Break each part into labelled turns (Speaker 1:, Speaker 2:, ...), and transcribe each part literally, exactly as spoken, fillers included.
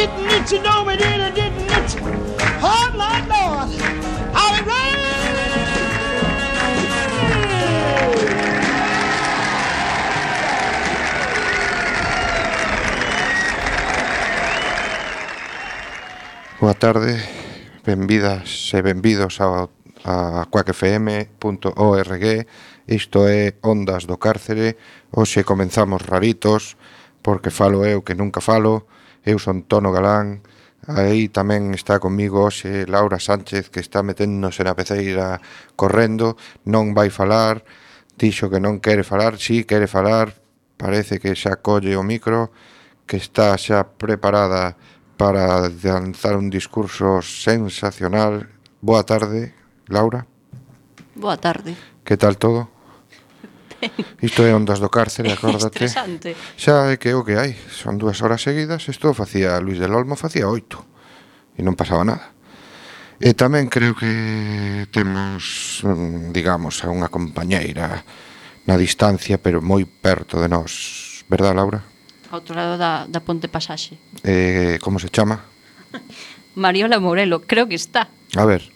Speaker 1: Didn't it, you know we did it, didn't it? Oh, my Lord. All right.
Speaker 2: Boa tarde, benvidas e benvidos ao, a quack f m punto org. Isto é Ondas do Cárcere. Hoxe comenzamos raritos, porque falo eu que nunca falo. Eu son Tono Galán. Aí tamén está comigo hoxe Laura Sánchez, que está meténdose na peceira correndo. Non vai falar, dixo que non quere falar. Si, quere falar, parece que xa colle o micro, que está xa preparada para lanzar un discurso sensacional. Boa tarde, Laura.
Speaker 3: Boa tarde.
Speaker 2: Que tal todo? Isto é Ondas do Cárcere, acórdate.
Speaker 3: Estresante.
Speaker 2: Xa é que o que hai, son dúas horas seguidas. Isto facía Luis del Olmo, facía oito e non pasaba nada. E tamén creo que temos, digamos, a unha compañeira na distancia, pero moi perto de nós, verdad, Laura?
Speaker 3: Ao outro lado da, da Ponte Pasaxe.
Speaker 2: Eh, como se chama?
Speaker 3: Mariola Morelo, creo que está.
Speaker 2: A ver.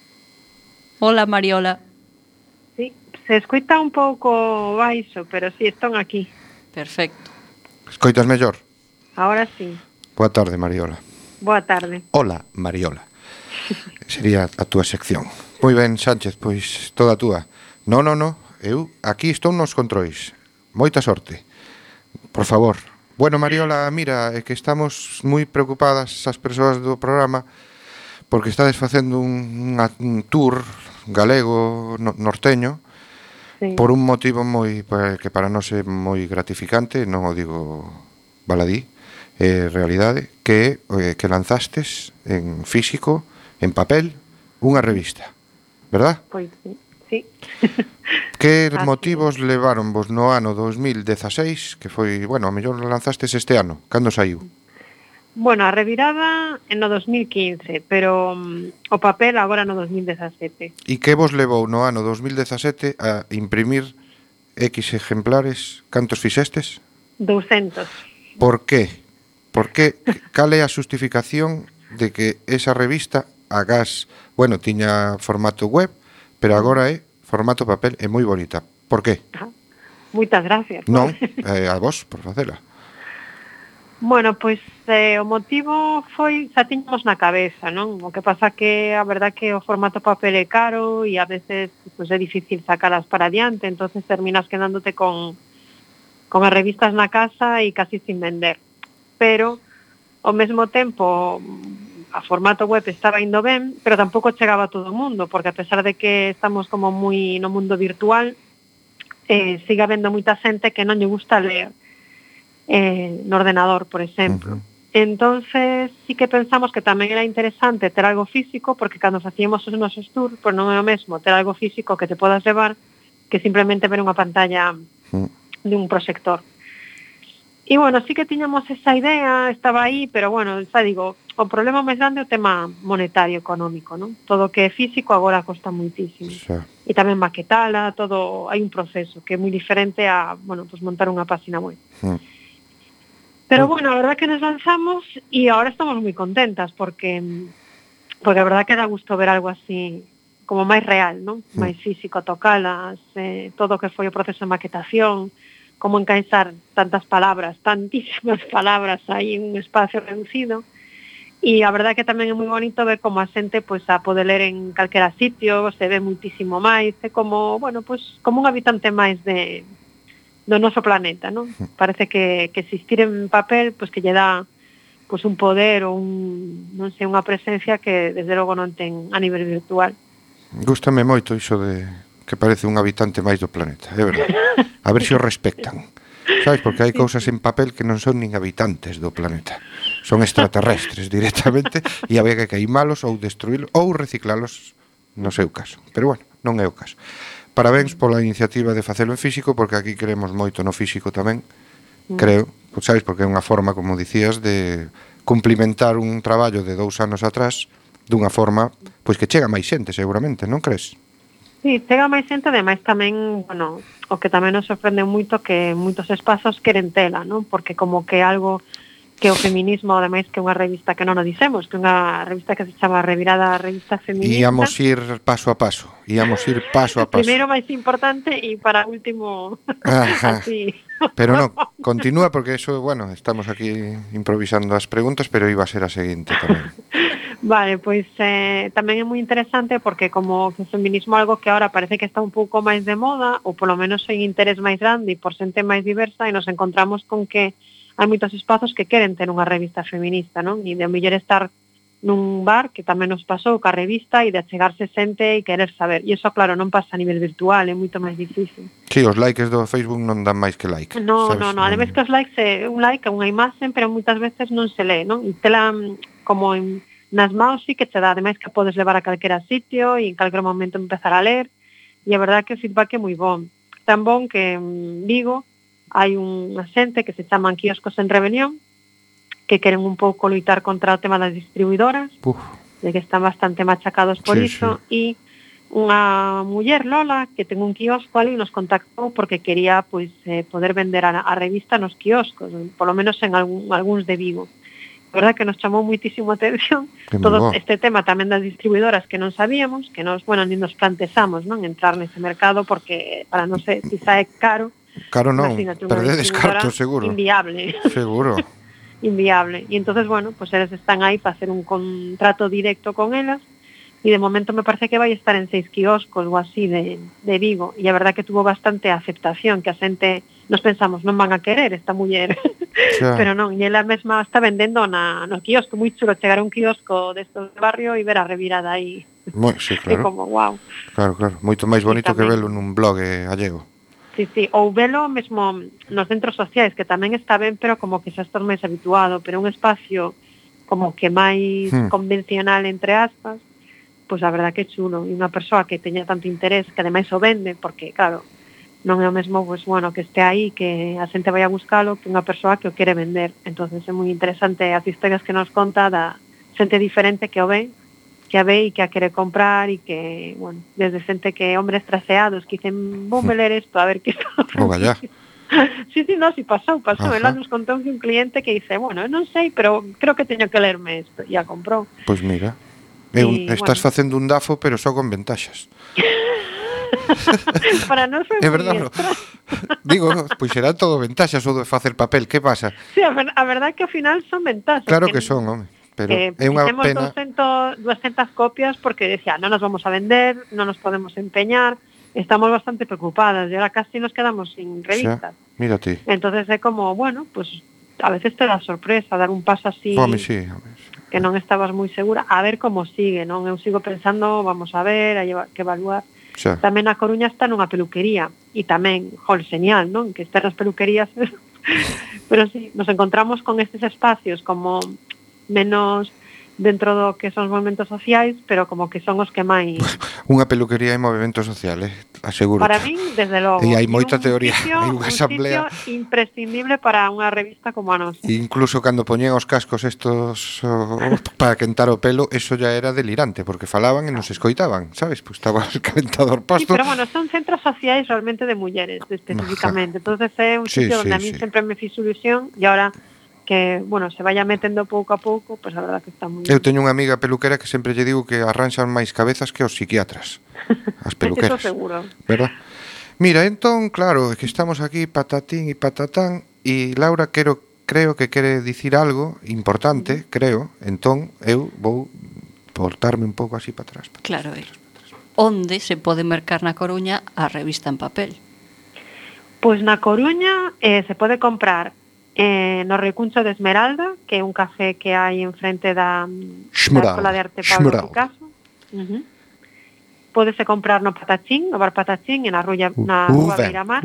Speaker 3: Hola, Mariola.
Speaker 4: Sí, se escoita un pouco baixo, pero sí, están aquí.
Speaker 3: Perfecto.
Speaker 2: Escoitas mellor?
Speaker 4: Ahora sí.
Speaker 2: Boa tarde, Mariola.
Speaker 4: Boa tarde.
Speaker 2: Hola, Mariola. Sería a túa sección. Moi ben, Sánchez, pois toda túa. No, no, no, eu aquí estou nos controis. Moita sorte. Por favor. Bueno, Mariola, mira, é que estamos moi preocupadas as persoas do programa porque estades facendo un, un tour galego no, norteño, sí, por un motivo moi que para nós é moi gratificante, non o digo baladí, é realidade, que é que lanzastes en físico, en papel, unha revista, verdad?
Speaker 4: Pois sí, sí.
Speaker 2: Que motivos levaronvos no ano dos mil dezaseis, que foi, bueno, a mellor lanzastes este ano, cando saiu?
Speaker 4: Bueno, a revirada en no dos mil quince, pero um, o papel agora no dos mil dezasete.
Speaker 2: E que vos levou no ano dos mil dezasete a imprimir X exemplares? Cantos fixestes?
Speaker 4: doscientos.
Speaker 2: Por qué? Por que? Cal é a xustificación de que esa revista agás, bueno, tiña formato web, pero agora é formato papel, é moi bonita. Por qué?
Speaker 4: Ah, moitas gracias.
Speaker 2: Non, eh, a vos por facela.
Speaker 4: Bueno, pois eh, o motivo foi, xa tiñamos na cabeza, non? O que pasa que a verdad que o formato papel é caro e a veces pues, é difícil sacalas para adiante, entonces terminas quedándote con, con as revistas na casa e casi sin vender. Pero, ao mesmo tempo, a formato web estaba indo ben, pero tampouco chegaba a todo o mundo, porque a pesar de que estamos como moi no mundo virtual, eh, sigue habendo moita xente que non lle gusta ler eh, no ordenador, por exemplo. Uh-huh. Entonces, sí que pensamos que tamén era interesante ter algo físico, porque cando facíamos os nosos tours, pois non é o mesmo ter algo físico que te podas levar que simplemente ver unha pantalla uh-huh. de un proxector. E, bueno, sí que tiñamos esa idea, estaba aí, pero, bueno, xa digo, o problema máis grande é o tema monetario, económico, non? Todo o que é físico agora costa moitísimo. Sí. E tamén maquetala, todo, hai un proceso que é moi diferente a, bueno, pues montar unha página web. Mm. Pero, bueno, a verdad que nos lanzamos e agora estamos moi contentas porque porque a verdad que dá gusto ver algo así como máis real, non? Mm. Máis físico, tocalas, eh, todo o que foi o proceso de maquetación, como encaixar tantas palabras, tantísimas palabras aí en un espacio reducido. E a verdade que tamén é moi bonito ver como a xente pois, a poder ler en calquera sitio, se ve muitísimo máis, é como, bueno, pois, como un habitante máis de, do noso planeta, non? Parece que, que existir en papel pois, que lle dá pois, un poder ou un, non sei, unha presencia que desde logo non ten a nivel virtual.
Speaker 2: Gústame moito iso de que parece un habitante máis do planeta, é verdade. A ver se o respectan. Sabes, porque hai cousas en papel que non son nin habitantes do planeta. Son extraterrestres directamente e había que queimalos ou destruílos ou reciclalos no seu caso. Pero bueno, non é o caso. Parabéns pola iniciativa de facelo en físico, porque aquí queremos moito no físico tamén, creo, pues, sabes, porque é unha forma, como dicías, de cumplimentar un traballo de dous anos atrás dunha forma, pois que chega máis xente, seguramente, non crees?
Speaker 4: Sí, chega máis xente, ademais tamén, bueno, o que tamén nos sorprende moito que moitos espazos queren tela, non? Porque como que algo que o feminismo, ademais que unha revista que non o dixemos, que unha revista que se chama Revirada Revista Feminista.
Speaker 2: Íamos ir paso a paso, íamos ir paso a paso.
Speaker 4: Primeiro máis importante e para último
Speaker 2: Ajá.
Speaker 4: así.
Speaker 2: Pero non, continúa porque eso, bueno, estamos aquí improvisando as preguntas, pero iba a ser a seguinte tamén.
Speaker 4: Vale, pois eh, tamén é moi interesante porque como que o feminismo é algo que ahora parece que está un pouco máis de moda, ou polo menos hai interés máis grande e por xente máis diversa, e nos encontramos con que hai moitos espazos que queren ter unha revista feminista, non? E de mellor estar nun bar, que tamén nos pasou ca revista, e de achegarse xente e querer saber. E iso, claro, non pasa a nivel virtual, é moito máis difícil.
Speaker 2: Sí, os likes do Facebook non dan máis que like.
Speaker 4: No,
Speaker 2: sabes?
Speaker 4: no, no, ademais que os likes é un like a unha imaxe, pero moitas veces non se lee, non? E tela como en nas maus sí que che dá, ademais que podes levar a calquera sitio e en calquer momento empezar a ler, e a verdade que o feedback é moi bon. Tan bon que en Vigo hai unha xente que se chaman quioscos en rebelión, que queren un pouco luitar contra o tema das distribuidoras,
Speaker 2: Uf.
Speaker 4: de que están bastante machacados por
Speaker 2: Sí,
Speaker 4: iso, e unha muller, Lola, que ten un quiosco ali, nos contactou porque quería pois eh, poder vender a, a revista nos quioscos, polo menos en algún, algúns de Vigo. A verdad que nos chamou muitísimo a atención todo este tema tamén das distribuidoras que non sabíamos, que nos, bueno, ni nos plantexamos, non, entrar nese mercado porque para non sei, quizá é caro.
Speaker 2: Caro non, perdedes cartos seguro.
Speaker 4: Inviable.
Speaker 2: Seguro.
Speaker 4: Inviable. E entonces, bueno, pues eles están aí para hacer un contrato directo con elas, e de momento me parece que vai estar en seis quioscos ou así de, de Vigo, e a verdad que tuvo bastante aceptación, que a xente nos pensamos, non van a querer esta muller, xa. Pero non, e ela mesma está vendendo na, no quiosco, moi chulo chegar a un quiosco destos de barrio e ver a Revirada aí.
Speaker 2: Moi, sí, claro.
Speaker 4: É como, wow.
Speaker 2: Claro, claro, moito máis bonito que velo nun blog allego.
Speaker 4: Sí, sí, ou velo mesmo nos centros sociais, que tamén está ben, pero como que xa estás máis habituado, pero un espacio como que máis hmm. convencional, entre aspas, pois a verdad que é chulo, e unha persoa que teña tanto interés, que ademais o vende, porque, claro, non é o mesmo, pois, bueno, que este aí, que a xente vai a buscalo, que unha persoa que o quere vender. Entonces é moi interesante as historias que nos conta da xente diferente que o ve, que a ve e que a quere comprar, e que, bueno, desde xente que hombres traseados que dicen, vou ler isto, a ver que está.
Speaker 2: Oh, vaya.
Speaker 4: Sí, sí, no, si pasou, pasou. Ela nos contou que un cliente que dice, bueno, non sei, pero creo que teño que lerme isto, e a comprou.
Speaker 2: Pois mira, é un, y, estás bueno. facendo un dafo, pero só con ventaxas.
Speaker 4: Para non ser
Speaker 2: é verdade, no. Digo, pois será todo ventaxas ou de facer papel, que pasa?
Speaker 4: Sí, a, ver, a verdade é que ao final son ventaxas.
Speaker 2: Claro que, que son, home, pero eh, é unha pena.
Speaker 4: doscientas copias porque decía, non nos vamos a vender, non nos podemos empeñar, estamos bastante preocupadas e ahora casi nos quedamos sin revistas.
Speaker 2: Xa, mírate.
Speaker 4: Entonces é como, bueno, pues a veces te da sorpresa dar un paso así.
Speaker 2: Home, sí, home.
Speaker 4: Que non estabas moi segura, a ver como sigue, non? Eu sigo pensando, vamos a ver, hai que evaluar. Xa. Tamén a Coruña está nunha peluquería e tamén, jol, señal, non? Que estén nas peluquerías. Pero sí, nos encontramos con estes espacios como menos dentro do que son os movimentos sociais, pero como que son os que máis...
Speaker 2: Unha peluquería é movimento social, eh? Aseguro.
Speaker 4: Para min, desde logo.
Speaker 2: E hai moita teoría,
Speaker 4: sitio,
Speaker 2: hai unha asamblea...
Speaker 4: Un sitio imprescindible para unha revista como a nosa.
Speaker 2: Incluso cando poñían os cascos estos oh, para quentar o pelo, eso ya era delirante, porque falaban e nos escoitaban, sabes? Pues estaba el calentador pasto...
Speaker 4: Sí, pero bueno, son centros sociais realmente de mulleres, especificamente. Entonces é un sitio sí, onde sí, a mí sí. sempre me fiz ilusión, e ahora... que, bueno, se vaya metendo pouco a pouco, pois pues a verdad que está moi...
Speaker 2: Eu teño unha amiga peluquera que sempre lle digo que arranxan máis cabezas que os psiquiatras, as peluqueras.
Speaker 4: Eso seguro.
Speaker 2: ¿Verdad? Mira, entón, claro, que estamos aquí patatín e patatán, e Laura quero, creo que quere dicir algo importante, uh-huh. creo, entón eu vou portarme un pouco así para atrás. Para
Speaker 3: claro, atrás, para atrás. Onde se pode mercar na Coruña a revista en papel?
Speaker 4: Pois na Coruña eh, se pode comprar Eh, no Recuncho de Esmeralda, que é un café que hai enfrente da, da Escola de Arte Pablo Picasso. Uh-huh. Pódese comprar no Patachín, no bar Patachín, en a Rúa, na Rúa Beiramar.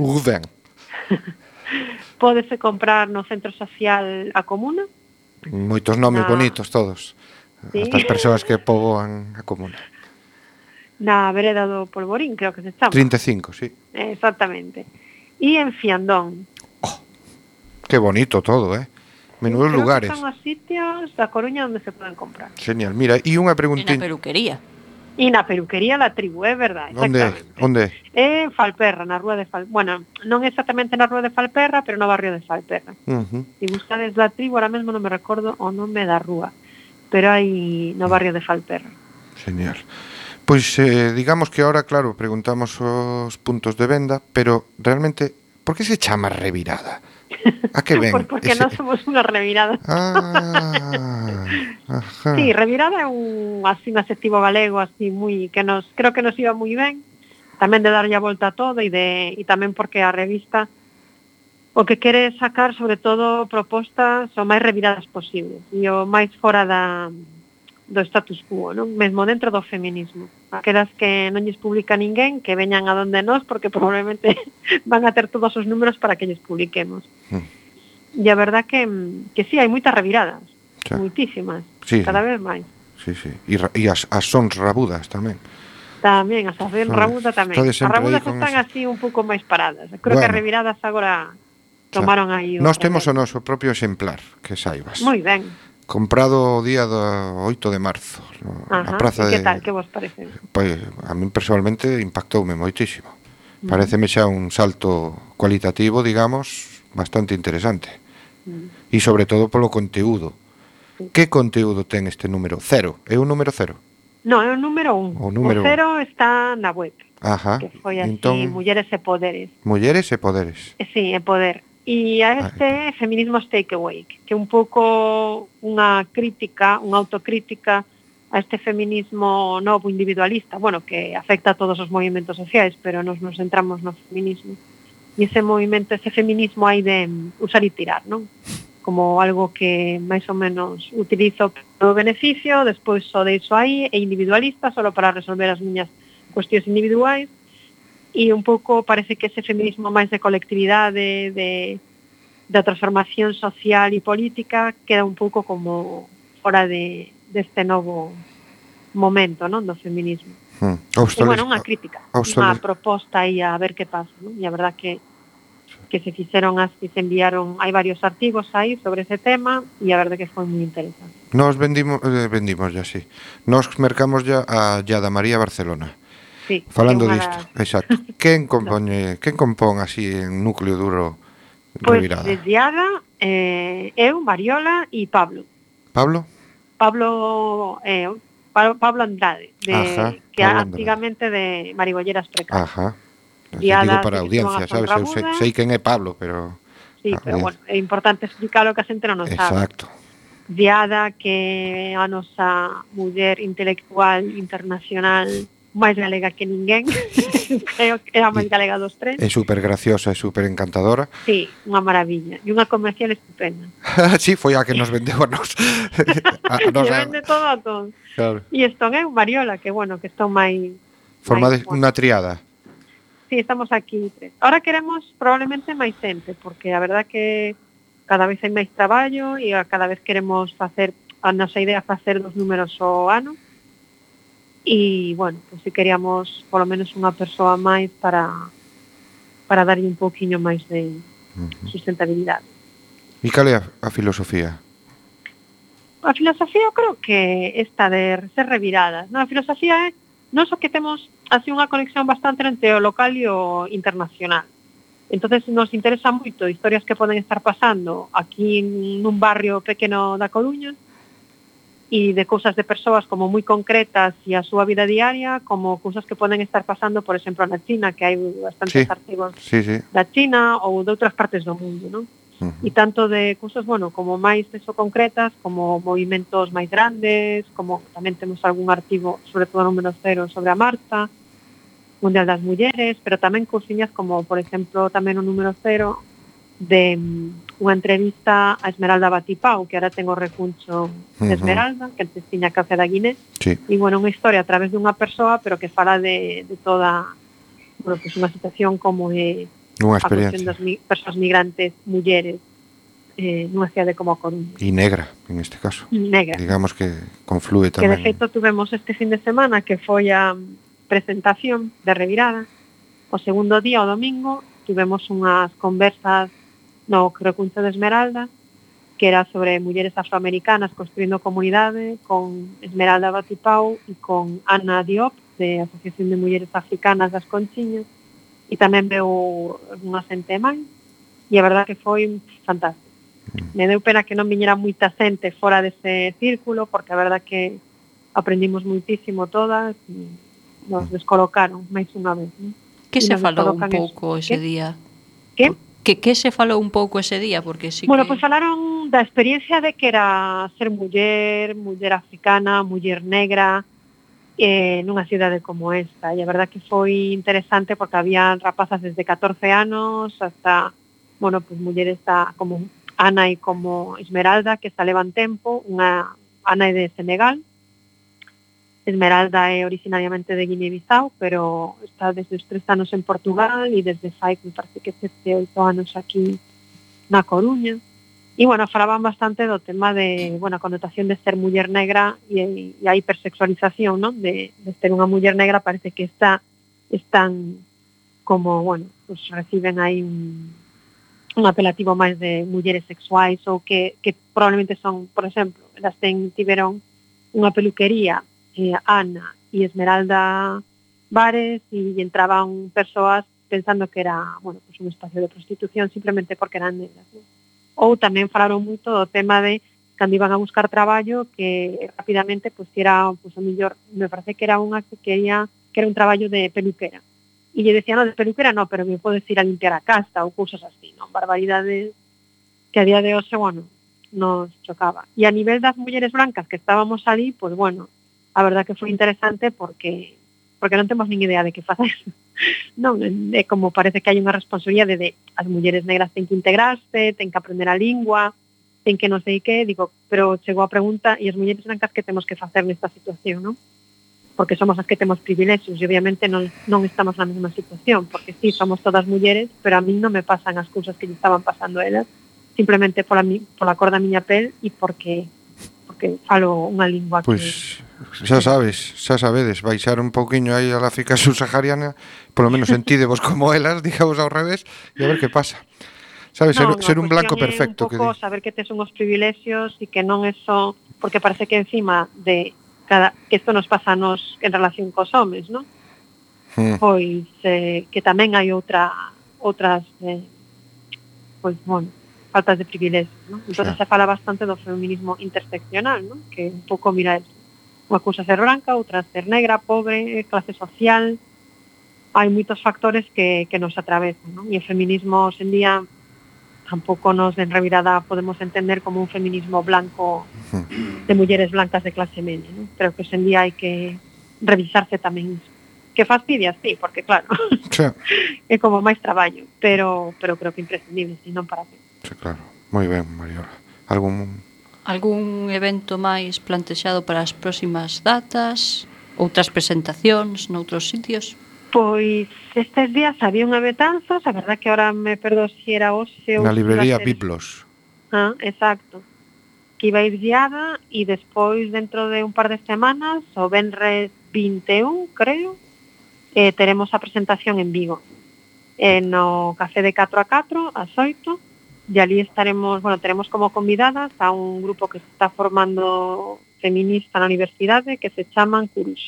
Speaker 4: Pódese comprar no Centro Social A Comuna.
Speaker 2: Moitos nomes na... bonitos todos. Sí. Estas persoas que poboan a Comuna.
Speaker 4: Na vereda do Polvorín, creo que se chama.
Speaker 2: trinta e cinco, sí.
Speaker 4: Exactamente. E en Fiandón.
Speaker 2: Qué bonito todo, eh? Menudos
Speaker 4: creo
Speaker 2: lugares.
Speaker 4: Que son os sitios da Coruña onde se poden comprar.
Speaker 2: Genial. Mira, e unha pregunta...
Speaker 3: En a peluquería.
Speaker 4: E na peluquería La Tribu, é verdade,
Speaker 2: Onde?
Speaker 4: exactamente.
Speaker 2: Onde?
Speaker 4: É en Falperra, na rúa de Falperra. Bueno, non exactamente na rúa de Falperra, pero no barrio de Falperra.
Speaker 2: Uh-huh.
Speaker 4: Se buscades La Tribu, ahora mesmo non me recordo o nome da rúa, pero hai no barrio de Falperra.
Speaker 2: Genial. Pois eh, digamos que ahora, claro, preguntamos os puntos de venda, pero realmente, por que se chama revirada? A que ven?
Speaker 4: Pois porque
Speaker 2: ese...
Speaker 4: non somos unha revirada.
Speaker 2: Ah, ajá.
Speaker 4: Sí, revirada é un así un adxetivo galego así moi que nos creo que nos iba moi ben, tamén de darlle a volta a todo e de e tamén porque a revista o que quere sacar sobre todo propostas o máis reviradas posibles e o máis fora da do status quo, non? Mesmo dentro do feminismo. Aquelas que non lles publica ninguén, que veñan a donde nós, porque probablemente van a ter todos os números para que lles publiquemos.
Speaker 2: Mm.
Speaker 4: E a verdad que, que sí, hai moitas reviradas,
Speaker 2: Xa.
Speaker 4: moitísimas,
Speaker 2: Sí,
Speaker 4: cada
Speaker 2: sí.
Speaker 4: vez máis.
Speaker 2: Sí, sí. E, ra- e as, as sons rabudas tamén.
Speaker 4: Tamén, as Saber
Speaker 2: Joder,
Speaker 4: Rabuda tamén.
Speaker 2: estades
Speaker 4: As
Speaker 2: sempre
Speaker 4: Rabudas
Speaker 2: aí con
Speaker 4: están
Speaker 2: esa.
Speaker 4: así un pouco máis paradas. Creo que as
Speaker 2: Bueno.
Speaker 4: reviradas agora
Speaker 2: Xa.
Speaker 4: tomaron aí o
Speaker 2: Nós temos o
Speaker 4: relevo.
Speaker 2: noso propio exemplar, que saibas.
Speaker 4: Moi ben.
Speaker 2: Comprado o día do oito de marzo, no, na
Speaker 4: Ajá.
Speaker 2: praza
Speaker 4: E que
Speaker 2: de...
Speaker 4: tal? Que vos parece?
Speaker 2: Pois, a min personalmente impactoume moitísimo.
Speaker 4: Mm.
Speaker 2: Pareceme xa un salto cualitativo, digamos, bastante interesante.
Speaker 4: Mm.
Speaker 2: E sobre todo polo conteúdo.
Speaker 4: Sí.
Speaker 2: Que conteúdo ten este número? Cero. É un número cero?
Speaker 4: No, é o número un.
Speaker 2: O número
Speaker 4: o cero está na web,
Speaker 2: Ajá.
Speaker 4: que foi así,
Speaker 2: Entón,
Speaker 4: Mulleres e Poderes.
Speaker 2: mulleres e poderes.
Speaker 4: E sí, é poder. E a este
Speaker 2: Ai.
Speaker 4: Feminismos Takeaway, que é un pouco unha crítica, unha autocrítica a este feminismo novo individualista, bueno, que afecta a todos os movimentos sociais, pero nos nos centramos no feminismo. E ese movimento, ese feminismo hai de usar e tirar, non? Como algo que máis ou menos utilizo o beneficio, despois só deixo aí, e individualista, solo para resolver as miñas cuestións individuais, e un pouco parece que ese feminismo máis de colectividade, de, de transformación social e política, queda un pouco como fora de deste novo momento, non, do feminismo.
Speaker 2: Hmm.
Speaker 4: E,
Speaker 2: Obsoles...
Speaker 4: bueno, unha crítica,
Speaker 2: obsoles...
Speaker 4: unha proposta aí a ver que pasa, non? E a verdad que que se fixeron as que se enviaron, hai varios artigos aí sobre ese tema e a verdade que foi moi interesante.
Speaker 2: Nos vendimos, eh, vendimos ya, sí. Nos mercamos ya a Yada María Barcelona.
Speaker 4: Sí,
Speaker 2: Falando
Speaker 4: é unha
Speaker 2: disto,
Speaker 4: das-
Speaker 2: exacto. Quen compone, quen compón así en núcleo duro
Speaker 4: Pois
Speaker 2: revirada?
Speaker 4: desviada, eh, eu, Mariola e Pablo.
Speaker 2: Pablo?
Speaker 4: Pablo eh, Pa- Pablo Andrade, de,
Speaker 2: Ajá,
Speaker 4: que
Speaker 2: Pablo
Speaker 4: antigamente de Marigolleras Precarias.
Speaker 2: Ajá.
Speaker 4: Diada,
Speaker 2: Digo para a
Speaker 4: que
Speaker 2: audiencia,
Speaker 4: estivo
Speaker 2: sabes?
Speaker 4: a
Speaker 2: Eu sei,
Speaker 4: Rabuda.
Speaker 2: sei quen é Pablo, pero...
Speaker 4: Sí,
Speaker 2: a
Speaker 4: pero
Speaker 2: audiencia.
Speaker 4: bueno, é importante explicar o que a xente non o sabe.
Speaker 2: Exacto.
Speaker 4: Diada, que é a nosa muller intelectual internacional máis galega que ninguén. Creo que é a máis galega dos tres.
Speaker 2: É super graciosa e super encantadora.
Speaker 4: Sí, unha maravilla. E unha comercial estupenda.
Speaker 2: Sí, foi a que nos vendeu a nos. a, a
Speaker 4: Que
Speaker 2: nos
Speaker 4: vende todo a todos.
Speaker 2: claro.
Speaker 4: E estou eu, Mariola, que bueno, que estou máis...
Speaker 2: Forma de
Speaker 4: máis, bueno.
Speaker 2: unha triada.
Speaker 4: Sí, estamos aquí tres. Ahora queremos probablemente máis xente, porque a verdad que cada vez hai máis traballo e a cada vez queremos facer, a nosa idea é facer dos números ao ano. E, bueno, pues si queríamos polo menos unha persoa máis para para darlle un pouquiño máis de
Speaker 2: Uh-huh.
Speaker 4: sustentabilidade.
Speaker 2: E cal é a, a filosofía?
Speaker 4: A filosofía eu creo que esta de ser reviradas, non? A filosofía é non só que temos así unha conexión bastante entre o local e o internacional. Entonces nos interesa moito historias que poden estar pasando aquí nun barrio pequeno da Coruña e de cousas de persoas como moi concretas e a súa vida diaria, como cousas que poden estar pasando, por exemplo, na China, que hai bastantes
Speaker 2: Sí.
Speaker 4: artigos
Speaker 2: Sí, sí.
Speaker 4: da China ou de outras partes do mundo, non?
Speaker 2: Uh-huh.
Speaker 4: E tanto de cousas, bueno, como máis eso concretas, como movimentos máis grandes, como tamén temos algún artigo, sobre todo número cero, sobre a Marta, Mundial das Mulleres, pero tamén cousiñas como, por exemplo, tamén o número cero de mm, unha entrevista a Esmeralda Batipau, que ahora tengo recuncho de
Speaker 2: Ujú.
Speaker 4: Esmeralda, que antes tiña Café da Guiné,
Speaker 2: Sí.
Speaker 4: e, bueno, unha historia a través dunha persoa, pero que fala de, de toda, bueno, pues unha situación como é
Speaker 2: Unha
Speaker 4: a cuestión
Speaker 2: experiencia.
Speaker 4: das mi, persoas migrantes, mulleres, eh, nunha cidade como a Coruña.
Speaker 2: E negra, en este caso.
Speaker 4: Negra.
Speaker 2: Digamos que conflúe
Speaker 4: Que
Speaker 2: tamén.
Speaker 4: de feito tuvemos este fin de semana que foi a mm, presentación de Revirada. O segundo día, o domingo, tivemos unhas conversas no Recuncho de Esmeralda que era sobre mulleres afroamericanas construindo comunidade, con Esmeralda Batipau e con Ana Diop, de Asociación de Mulleres Africanas das Conchiñas, e tamén veu unha xente máis, e a verdad que foi fantástico. Me deu pena que non viñera moita xente fora dese círculo, porque a verdad que aprendimos muitísimo todas, e nos descolocaron máis unha vez. ¿No?
Speaker 3: Que
Speaker 4: E
Speaker 3: se
Speaker 4: nos
Speaker 3: falou un
Speaker 4: descolocan
Speaker 3: pouco
Speaker 4: eso.
Speaker 3: ese
Speaker 4: Que?
Speaker 3: día?
Speaker 4: Que?
Speaker 3: Que, que se falou un pouco ese día? Porque sí
Speaker 4: Bueno,
Speaker 3: que...
Speaker 4: pois falaron da experiencia de que era ser muller, muller africana, muller negra, eh, nunha cidade como esta. E a verdad que foi interesante porque había rapazas desde catorce anos hasta, bueno, pues mulleres da, como Ana e como Esmeralda, que xa levan tempo. Unha Ana é de Senegal, Esmeralda é originariamente de Guinea-Bissau, pero está desde os tres anos en Portugal e desde fai, me parece que sete, oito anos aquí na Coruña. E, bueno, falaban bastante do tema de, bueno, a connotación de ser muller negra e, e a hipersexualización, non? De, de ser unha muller negra parece que está, están como, bueno, pues reciben aí un, un apelativo máis de mulleres sexuais ou que, que probablemente son, por exemplo, elas ten, tiveron unha peluquería, eh, Ana e Esmeralda Bares, e entraban persoas pensando que era, bueno, pues un espacio de prostitución simplemente porque eran negras, non? Ou tamén falaron moito do tema de cando iban a buscar traballo que rapidamente pues era, pues o mellor, me parece que era unha que quería que era un traballo de peluquera. E lle decían, no, de peluquera no, pero me podes ir a limpiar a casa ou cousas así, non? Barbaridades que a día de hoxe, bueno, nos chocaba. E a nivel das mulleres blancas que estábamos ali, pues bueno, a verdad que foi interesante porque porque non temos nin idea de que facer. Non, é como parece que hai unha responsabilidade de as mulleres negras ten que integrarse, ten que aprender a lingua, ten que non sei que, digo, pero chegou a pregunta, e as mulleres blancas que temos que facer nesta situación, non? Porque somos as que temos privilexios e obviamente non, non estamos na mesma situación, porque sí, somos todas mulleres, pero a mí non me pasan as cousas que lle estaban pasando a elas, simplemente pola, pola cor da miña pel e porque porque falo unha lingua que...
Speaker 2: Pois xa sabes, xa sabedes, baixar un pouquiño aí a la África subsahariana, polo menos sentidevos como elas, digamos ao revés, e a ver que pasa. Sabes, ser,
Speaker 4: Non,
Speaker 2: ser un blanco
Speaker 4: é
Speaker 2: perfecto.
Speaker 4: un pouco
Speaker 2: Que
Speaker 4: saber que tes unhos privilexios e que non é só... Porque parece que encima de cada que isto nos pasa a nos en relación cos homes, non?
Speaker 2: Mm.
Speaker 4: Pois eh, que tamén hai outra outras eh, pois, bueno, faltas de privilexios, non? Entón
Speaker 2: Sí.
Speaker 4: se fala bastante do feminismo interseccional, non? Que un pouco mira eso. Unha cousa ser branca, outra ser negra, pobre, clase social. Hai moitos factores que, que nos atravesan, non? E o feminismo hoxe en día tampouco nos en revirada podemos entender como un feminismo blanco de mulleres blancas de clase media, non? Creo que hoxe en día hai que revisarse tamén iso. Que fastidia, sí, porque claro,
Speaker 2: Sí,
Speaker 4: é como máis traballo, pero pero creo que imprescindible, se non para que.
Speaker 2: sí, claro. Moi ben, Mariola. Algún
Speaker 3: Algún evento máis plantexado para as próximas datas? Outras presentacións noutros sitios?
Speaker 4: Pois estes días había unha betanzos, a verdad que ahora me perdo se era hoxe ou
Speaker 2: na
Speaker 4: se iba
Speaker 2: librería
Speaker 4: a ser-
Speaker 2: Biblos.
Speaker 4: Ah, exacto. Que iba a ir guiada e despois dentro de un par de semanas, o venres vinte e un, creo, eh, teremos a presentación en Vigo, eh, no Café de catro a catro, ás oito, e ali estaremos, bueno, teremos como convidadas a un grupo que se está formando feminista na universidade que se chaman Curuxa.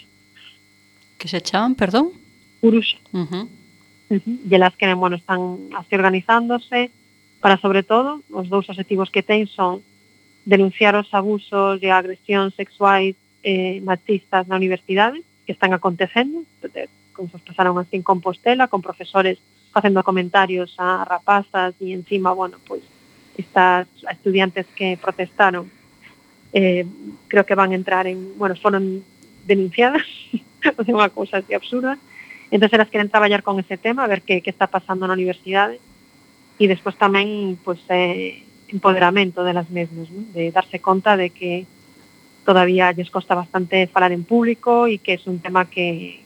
Speaker 3: Que se chaman, perdón?
Speaker 4: Curuxa.
Speaker 3: Uh-huh.
Speaker 4: Uh-huh. E elas que, bueno, están así organizándose para, sobre todo, os dous objetivos que ten son denunciar os abusos e agresións sexuais eh, machistas na universidade que están acontecendo, como se pasaron así en Compostela, con profesores facendo comentarios a rapazas e encima, bueno, pois estas estudiantes que protestaron eh, creo que van a entrar en, bueno, foron denunciadas, o sea, unha cousa así absurda. Entón, elas queren traballar con ese tema, a ver que, que está pasando na universidade e despois tamén, pois, eh, empoderamento delas mesmas, ¿no? De darse conta de que todavía lles costa bastante falar en público e que é un tema que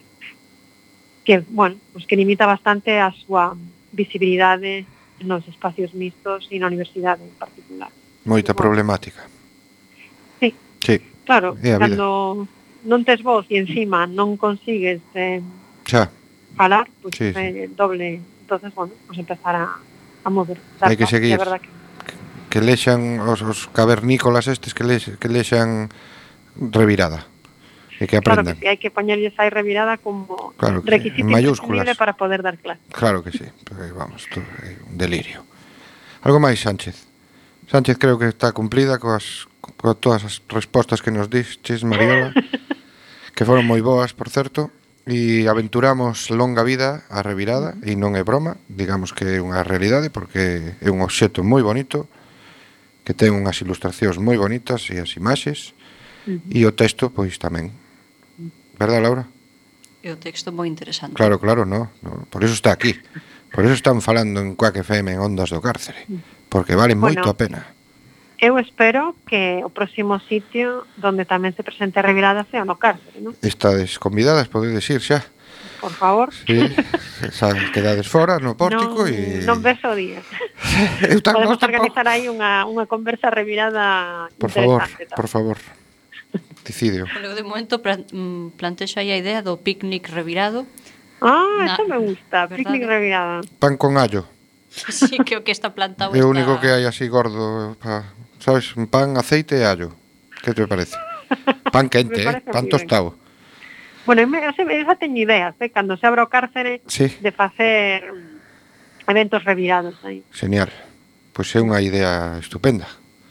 Speaker 4: que, bueno, pues que limita bastante a súa visibilidade nos espacios mixtos e na universidade en particular.
Speaker 2: Moita
Speaker 4: Bueno,
Speaker 2: problemática.
Speaker 4: Sí.
Speaker 2: Sí,
Speaker 4: Claro,
Speaker 2: É a vida.
Speaker 4: cando non tes voz e encima non consigues eh,
Speaker 2: xa.
Speaker 4: falar, pues
Speaker 2: Sí, sí.
Speaker 4: eh, doble, entonces, bueno, pues empezar a, a mover.
Speaker 2: Hai que
Speaker 4: ¿no?
Speaker 2: seguir.
Speaker 4: De verdad que
Speaker 2: que lexan os, os cavernícolas estes que, lex, que lexan revirada e que
Speaker 4: Claro
Speaker 2: aprendan.
Speaker 4: que sí, hai que poñerlles aí revirada como
Speaker 2: Claro que
Speaker 4: requisito
Speaker 2: en mayúsculas.
Speaker 4: imprescindible para poder dar clase.
Speaker 2: Claro que sí, porque, vamos, todo é un delirio. Algo máis, Sánchez? Sánchez creo que está cumplida coas, coas todas as respostas que nos dixes, Mariola, que foron moi boas, por certo, e aventuramos longa vida a revirada, e non é broma, digamos que é unha realidade, porque é un obxecto moi bonito, que ten unhas ilustracións moi bonitas e as imaxes, e o texto, pois, tamén. Verdad, Laura?
Speaker 3: E o texto moi interesante.
Speaker 2: Claro, claro, no, no. Por eso está aquí. Por eso están falando en Quack F M en Ondas do Cárcere. Porque vale
Speaker 4: Bueno,
Speaker 2: moito a pena.
Speaker 4: Eu espero que o próximo sitio donde tamén se presente a revirada sea no Cárcere, non?
Speaker 2: Estades convidadas, podedes ir xa.
Speaker 4: Por favor.
Speaker 2: Sí, xa quedades fora no pórtico
Speaker 4: non,
Speaker 2: e...
Speaker 4: non ves o día.
Speaker 2: Eu tan,
Speaker 4: Podemos
Speaker 2: tampoco.
Speaker 4: organizar aí unha, unha conversa revirada
Speaker 2: Por favor,
Speaker 4: interesante.
Speaker 2: por favor. Decidio.
Speaker 3: Pero de momento plan, mm, plantexo aí a idea do picnic revirado.
Speaker 4: Ah,
Speaker 3: Na-
Speaker 4: eso me gusta,
Speaker 3: verdade.
Speaker 4: picnic revirada.
Speaker 2: Pan con allo.
Speaker 3: Sí, que o que está plantado
Speaker 2: É o
Speaker 3: está...
Speaker 2: único que hai así gordo. Pa, sabes, un pan, aceite e allo. Que te parece? Pan quente,
Speaker 4: Me
Speaker 2: eh?
Speaker 4: parece
Speaker 2: Pan
Speaker 4: moi
Speaker 2: tostado.
Speaker 4: Bueno, eu, me, eu, se- eu xa teño ideas, eh, cando se abra o Cárcere,
Speaker 2: Sí.
Speaker 4: de facer mm, eventos revirados aí.
Speaker 2: Genial. Pois é unha idea estupenda.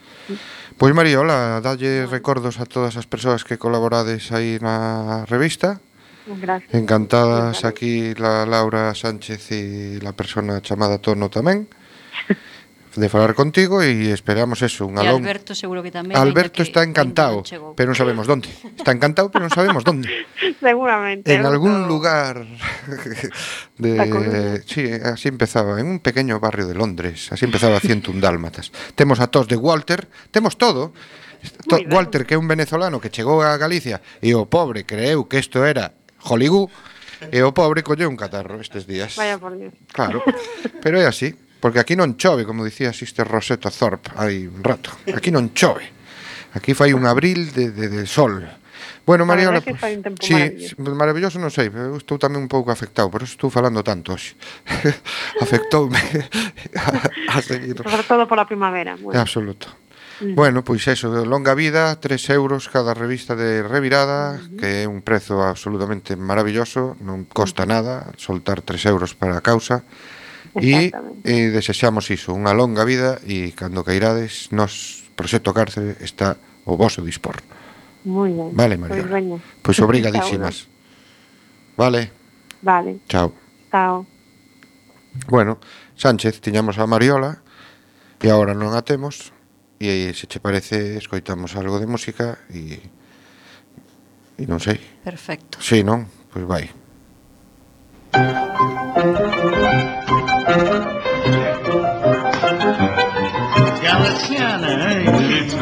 Speaker 2: Pois Mariola, dalle recordos a todas as persoas que colaborades aí na revista.
Speaker 4: Gracias.
Speaker 2: Encantadas aquí la Laura Sánchez e la persona chamada Tono tamén de falar contigo e esperamos eso, unha
Speaker 3: E
Speaker 2: long...
Speaker 3: Alberto seguro que tamén.
Speaker 2: Alberto
Speaker 3: aínda que
Speaker 2: está encantado,
Speaker 3: aínda non chegou.
Speaker 2: pero non sabemos donde. Está encantado, pero non sabemos donde.
Speaker 4: Seguramente.
Speaker 2: En
Speaker 4: eu
Speaker 2: algún
Speaker 4: tô-
Speaker 2: lugar de...
Speaker 4: Da Coruña.
Speaker 2: Sí, así empezaba, en un pequeño barrio de Londres. Así empezaba ciento un dálmatas. Temos a tos de Walter, temos todo. To-
Speaker 4: Moi ben.
Speaker 2: Walter, que é un venezolano que chegou a Galicia e o pobre creeu que isto era Hollywood e o pobre colleu un catarro estes días.
Speaker 4: Vaya por Dios.
Speaker 2: Claro, pero é así, porque aquí non chove, como dicía Sister Rosetta Thorpe hai un rato. Aquí non chove. Aquí fai un abril de, de, de sol. Bueno,
Speaker 4: A
Speaker 2: Mariola,
Speaker 4: verdade é que fai un tempo
Speaker 2: sí,
Speaker 4: maravilloso.
Speaker 2: maravilloso non sei, eu estou tamén un pouco afectado, por eso estou falando tanto hoxe. Afectoume a, a seguir.
Speaker 4: Sobre todo por la primavera.
Speaker 2: É
Speaker 4: Bueno.
Speaker 2: absoluto. Bueno, pois eso, longa vida, tres euros cada revista de revirada, que é un prezo absolutamente maravilloso, non costa nada soltar tres euros para a causa. E,
Speaker 4: Exactamente.
Speaker 2: e desexamos iso, unha longa vida e cando cairades, nos Proxecto Cárcere está o voso dispor.
Speaker 4: Muy ben.
Speaker 2: Vale,
Speaker 4: Pois
Speaker 2: Mariola.
Speaker 4: veña.
Speaker 2: Pois obrigadísimas. Vale,
Speaker 4: Vale,
Speaker 2: chao.
Speaker 4: chao.
Speaker 2: Bueno, Sánchez, tiñamos a Mariola e agora non a temos e se che parece escoitamos algo de música e e non sei.
Speaker 3: Perfecto.
Speaker 2: Si, non? Pois vai.
Speaker 1: Galiciana, hè?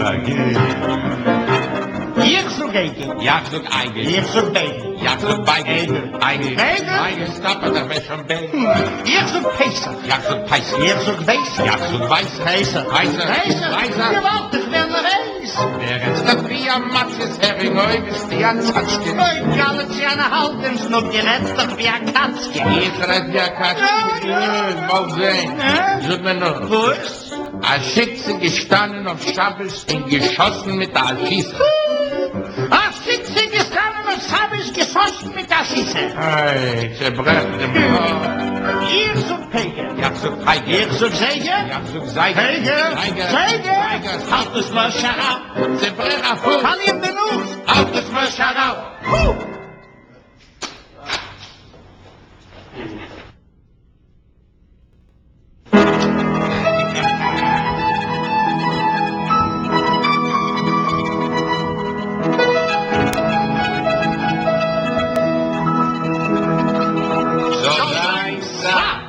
Speaker 1: Hier zoek eten.
Speaker 5: Ja, zoek eigen.
Speaker 1: Hier zoek beten.
Speaker 5: Ja, zoek bijgen.
Speaker 1: Eigen.
Speaker 5: Eigen.
Speaker 1: Eigen?
Speaker 5: Eigen, stappen er met zo'n been.
Speaker 1: Hier zoek peesig.
Speaker 5: Ja, zoek pijs.
Speaker 1: Hier zoek wees.
Speaker 5: Ja, zoek wijs.
Speaker 1: Peesig.
Speaker 5: Wijzer.
Speaker 1: Peesig.
Speaker 5: Wijzer.
Speaker 1: Je wou toch wel naar huis?
Speaker 5: Ergens de via matjes herring, oeges die aan tatschke.
Speaker 1: Mooi Galiciana houdt hem snoepje net toch via katske.
Speaker 5: Hier schrijf je katje. Wou zijn. Zoek me nog.
Speaker 1: Woers?
Speaker 5: Als Schütze gestanden auf Schabbes und geschossen mit der Alschisse.
Speaker 1: Als Schütze gestanden und Schabbes geschossen mit der Schisse.
Speaker 5: Hey, zerbrecht dem Haar.
Speaker 1: Hier zoek pegen.
Speaker 5: Ja, zoek heigen.
Speaker 1: Hier zoek zeggen.
Speaker 5: Ja, zoek zeiger.
Speaker 1: Zeiger.
Speaker 5: Zeiger.
Speaker 1: Zeiger.
Speaker 5: Zeiger.
Speaker 1: Halt es mal scharaf.
Speaker 5: Zerbrecht af hoed.
Speaker 1: Kan je hem de noes?
Speaker 5: Houd het maar scharaf.
Speaker 1: Oeh.
Speaker 5: Zo zijn ze.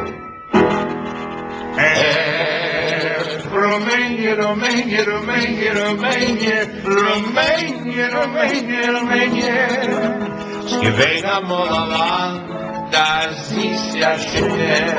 Speaker 1: Romania, Romania, Romania, Romania, Romania, Romania, Romania.
Speaker 5: Je weet allemaal al lang, daar zie je ja schön.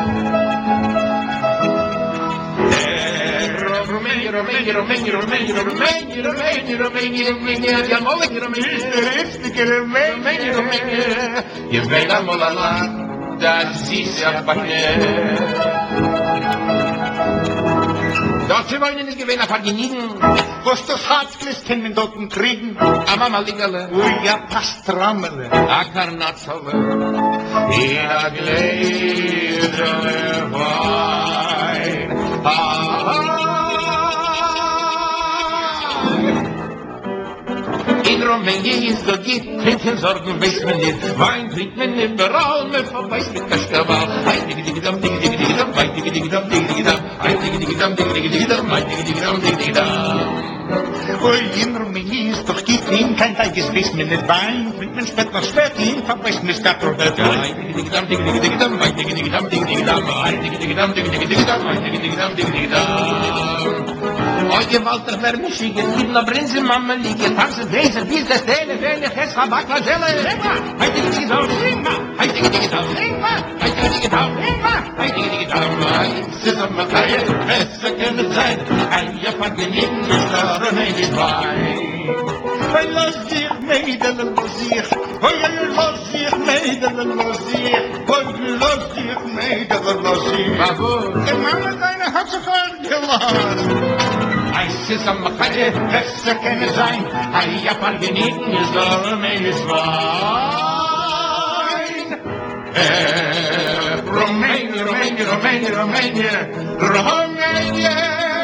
Speaker 1: Romania, Romania, Romania, Romania, Romania, Romania, Romania, Romania, ja mooi, Romania, Romania, Romania.
Speaker 5: Je weet allemaal al lang, daar zie je ja Dort wollen nicht gewinnen, vergenigen.
Speaker 6: Was das Harzglas können dort kriegen?
Speaker 5: Aber mal Dingerle.
Speaker 6: Ui, ja, Pastrammele.
Speaker 5: A Karnatsole. In a gläserne Wein. In Rumänien ist der Gift, trinken Sorgen weiß man nicht. Wein trinkt man überall, man verweist mit der Stabal. Ein Digidam, Digidam, ein Digidam, Digidam, ein Digidam, Digidam, ein Digidam, Digidam.
Speaker 6: Ui, in Rumänien ist doch Gift, in kein Teiges weiß man nicht. Wein trinkt man spät nach spät, in verweist mit der Stabal.
Speaker 5: Ein Digidam, Digidam, ein Digidam, Digidam, ein Digidam, Digidam, ein Digidam, Digidam. Oye, Walter, wer mich schicken, gib na Brinse, Mama, liege, tanzen, drehen, bis das Tele, Welle, Fest, Habakla, Jelle, Rimma, ein Digidam, Rimma, ein Digidam, Rimma, ein Digidam, Rimma, ein Digidam, ein Sisam, Mataya, besser kann es sein, ein Japan, genieben, ist da, René, die Wein.
Speaker 6: Oi, los dich, Mädel, los dich. Oi, oi, los dich, Mädel, los dich. Oi, los dich, Mädel, los dich.
Speaker 5: Bravo.
Speaker 6: Die Mama deine hat sich angelassen.
Speaker 5: Ein Sisam, Mataya, besser kann es sein, ein Japan, genieben, ist da, René, die Wein. Eh, Romania, Romania, Romania, Romania, Romania,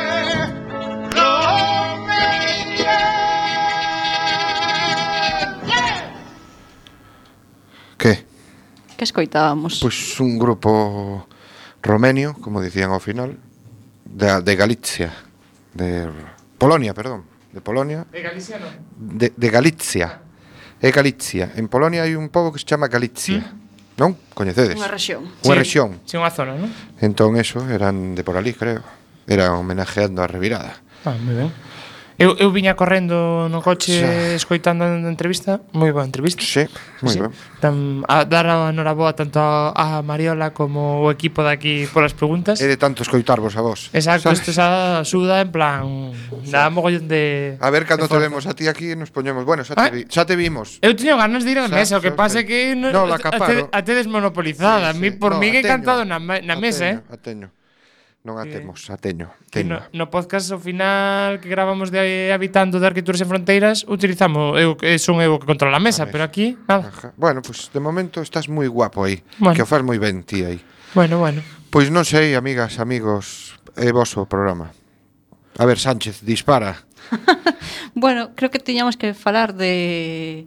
Speaker 2: Que?
Speaker 3: Que escoitábamos?
Speaker 2: Pois un grupo romenio, como dicían ao final, de, de Galicia, de Polonia, perdón, de Polonia.
Speaker 7: De Galicia, non?
Speaker 2: De, de Galicia. É Galicia. En Polonia hai un pobo que se chama Galicia. ¿Mm? Non? Coñecedes?
Speaker 3: Unha rexión.
Speaker 2: Unha
Speaker 7: Sí,
Speaker 2: rexión.
Speaker 7: Sí, unha zona, non?
Speaker 2: Entón, eso, eran de por ali, creo. Era homenajeando a Revirada.
Speaker 7: Ah, moi ben. Eu, eu viña correndo no coche
Speaker 2: Xa.
Speaker 7: escoitando a entrevista. Moi boa entrevista.
Speaker 2: Sí, moi
Speaker 7: Sí.
Speaker 2: ben.
Speaker 7: Tam, a dar a noraboa tanto a, a Mariola como o equipo de aquí polas preguntas.
Speaker 2: É de tanto escoitarvos a vos.
Speaker 7: Exacto,
Speaker 2: sabes?
Speaker 7: isto xa suda en plan dá mogollón de
Speaker 2: A ver, cando
Speaker 7: de
Speaker 2: te
Speaker 7: forza.
Speaker 2: vemos a ti aquí nos poñemos. Bueno, xa
Speaker 7: Ah.
Speaker 2: te, vi, xa te vimos.
Speaker 7: Eu teño ganas de ir á
Speaker 2: Xa,
Speaker 7: mesa, o que
Speaker 2: xa
Speaker 7: pasa é
Speaker 2: sei.
Speaker 7: que
Speaker 2: No, la
Speaker 7: a,
Speaker 2: acaparo.
Speaker 7: te, a tedes monopolizada.
Speaker 2: Sí,
Speaker 7: A mí,
Speaker 2: sí.
Speaker 7: por
Speaker 2: No,
Speaker 7: mí,
Speaker 2: a
Speaker 7: que
Speaker 2: teño.
Speaker 7: encantado na, ma- na
Speaker 2: A
Speaker 7: mesa, eh.
Speaker 2: teño, A teño. Non a
Speaker 7: Que-
Speaker 2: temos, a teño.
Speaker 7: Que
Speaker 2: teño.
Speaker 7: no, no podcast ao final que gravamos de Habitando de Arquitecturas en Fronteiras utilizamos, eu, que son eu que controla a mesa,
Speaker 2: A mesa.
Speaker 7: pero aquí, nada.
Speaker 2: Ajá. Bueno, pois pues, de momento estás moi guapo aí.
Speaker 7: Bueno.
Speaker 2: Que o faz moi ben ti aí.
Speaker 7: Bueno, bueno.
Speaker 2: Pois non sei, amigas, amigos, é voso programa. A ver, Sánchez, dispara.
Speaker 3: Bueno, creo que tiñamos que falar de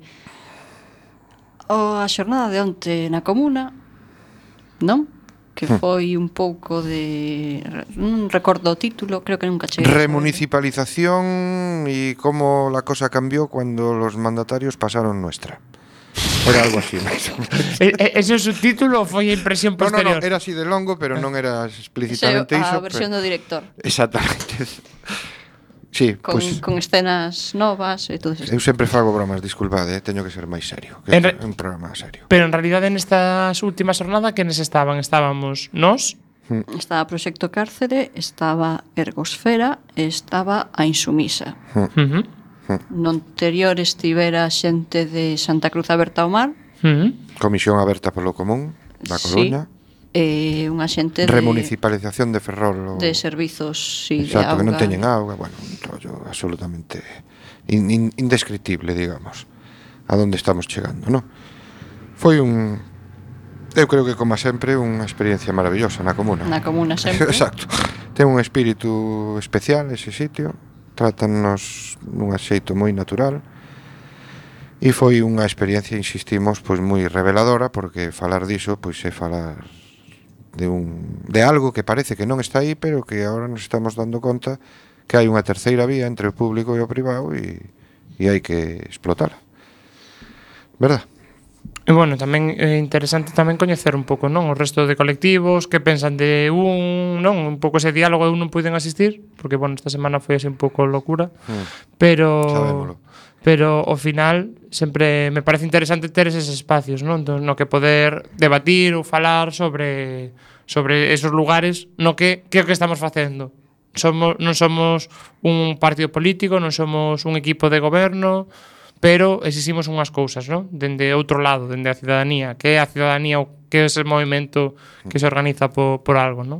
Speaker 3: o a xornada de onte na comuna, non? Que foi un pouco de... Non recordo o título, creo que nunca cheguei.
Speaker 2: Remunicipalización y cómo la cosa cambió cuando los mandatarios pasaron nuestra. Era algo así. ¿no?
Speaker 7: E- e- Ese é o subtítulo ou foi a impresión
Speaker 2: No, no, no,
Speaker 7: posterior?
Speaker 2: era así de longo, pero non era
Speaker 3: Ese é
Speaker 2: explícitamente
Speaker 3: a
Speaker 2: iso.
Speaker 3: versión
Speaker 2: pero-
Speaker 3: do director,
Speaker 2: Exactamente. Sí,
Speaker 3: con,
Speaker 2: pues
Speaker 3: con escenas novas e todo isto.
Speaker 2: eu sempre fago bromas, disculpade, eh, teño que ser máis serio, que
Speaker 7: En
Speaker 2: é
Speaker 7: re-
Speaker 2: un programa serio.
Speaker 7: Pero en realidade nestas últimas jornadas quenes estaban? Estábamos nós,
Speaker 3: Estaba Proxecto Cárcere, estaba Ergosfera e estaba a Insumisa.
Speaker 7: uh-huh.
Speaker 3: No anterior estivera xente de Santa Cruz Aberta ao Mar,
Speaker 7: Uh-huh.
Speaker 2: Comisión aberta polo común da Coruña.
Speaker 3: sí, e unha xente de,
Speaker 2: Remunicipalización de Ferrol. o-
Speaker 3: de servizos sí, de
Speaker 2: Exacto,
Speaker 3: auga.
Speaker 2: que non teñen auga, bueno, un rollo absolutamente in, in, indescriptible, digamos, a donde estamos chegando, ¿no? Foi un, eu creo que como sempre, unha experiencia maravillosa na comuna.
Speaker 3: Na comuna sempre.
Speaker 2: Exacto. Ten un espírito especial ese sitio, trátanos nun xeito moi natural. E foi unha experiencia, insistimos, pois moi reveladora, porque falar diso, pois é falar de un de algo que parece que non está aí, pero que agora nos estamos dando conta que hai unha terceira vía entre o público e o privado e, e hai que explotala. Verdad?
Speaker 7: E bueno, tamén é interesante tamén coñecer un pouco, non, o resto de colectivos que pensan de un, non, un pouco ese diálogo eu non puiden asistir, porque bueno, esta semana foi así un pouco locura,
Speaker 2: Mm.
Speaker 7: pero
Speaker 2: Sabémolo.
Speaker 7: pero ao final sempre me parece interesante ter eses espacios, non, no, no que poder debatir ou falar sobre sobre esos lugares no que que é o que estamos facendo. Somos non somos un partido político, non somos un equipo de goberno, pero exiximos unhas cousas, non? Dende outro lado, dende a cidadanía, que é a cidadanía ou que é ese movimento que se organiza por, por algo, non?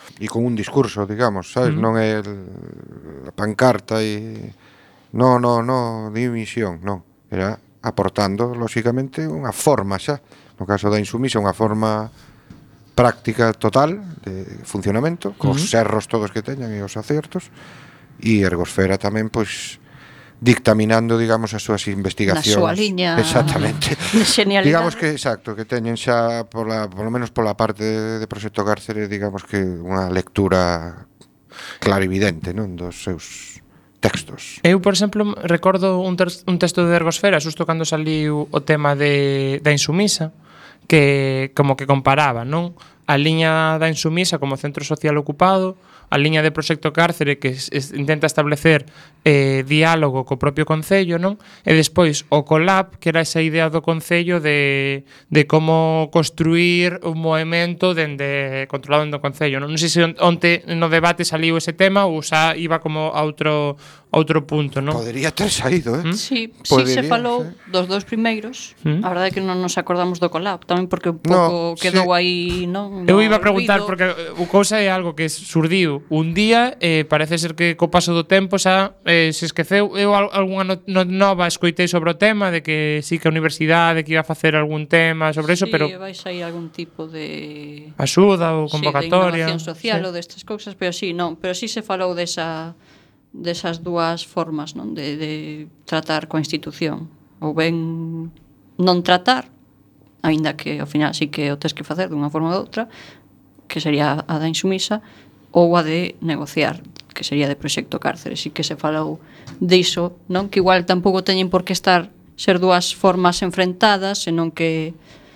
Speaker 2: e con un discurso, digamos, sabes,
Speaker 7: Mm.
Speaker 2: non é el, a pancarta e no, no, no, dimisión, non, era aportando, lóxicamente, unha forma xa, no caso da Insumisa, unha forma práctica total de funcionamento, cos
Speaker 7: Mm.
Speaker 2: erros todos que teñan e os acertos, e Ergosfera tamén, pois, dictaminando, digamos, as súas investigacións.
Speaker 3: Na súa liña
Speaker 2: Exactamente.
Speaker 3: de xenialidade.
Speaker 2: Digamos que, exacto, que teñen xa, pola, polo menos pola parte de, de Proxecto Cárcere, digamos que unha lectura clarividente, non, dos seus textos.
Speaker 7: Eu, por exemplo, recordo un, ter- un texto de Ergosfera, xusto cando saliu o tema de, da Insumisa, que como que comparaba, non? A liña da Insumisa como centro social ocupado, a liña de Proxecto Cárcere que es, es, intenta establecer eh, diálogo co propio Concello, non? E despois o Colab, que era esa idea do Concello de, de como construir un movimento dende controlado dende o Concello, non? Non sei se onte no debate saliu ese tema ou xa iba como a outro, a outro punto, non?
Speaker 2: Podería ter saído, eh?
Speaker 3: Sí, sí
Speaker 2: Podería,
Speaker 3: se falou
Speaker 2: sí.
Speaker 3: dos dous primeiros.
Speaker 7: Mm.
Speaker 3: A verdade é que non nos acordamos do Colab, tamén porque un
Speaker 2: No,
Speaker 3: pouco quedou
Speaker 2: sí.
Speaker 3: aí, non?
Speaker 7: Eu
Speaker 3: No
Speaker 7: iba a preguntar,
Speaker 3: olvido.
Speaker 7: porque o cousa é algo que surdiu un día, eh, parece ser que co paso do tempo xa eh, se esqueceu. Eu al- algunha no, no, nova escoitei sobre o tema, de que sí que a universidade que iba a facer algún tema sobre eso,
Speaker 3: Sí,
Speaker 7: pero
Speaker 3: vai sair algún tipo de
Speaker 7: axuda ou
Speaker 3: sí, de
Speaker 7: convocatoria.
Speaker 3: innovación social
Speaker 7: Sí.
Speaker 3: ou destas cousas, pero sí, non, pero sí se falou desa desas dúas formas, non, de, de tratar coa institución, ou ben non tratar, aínda que ao final sí que o tes que facer dunha forma ou doutra, que sería a da Insumisa, ou a de negociar, que sería de Proxecto Cárcere. Sí que se falou diso, non, que igual tampouco teñen por que estar ser dúas formas enfrentadas, senón que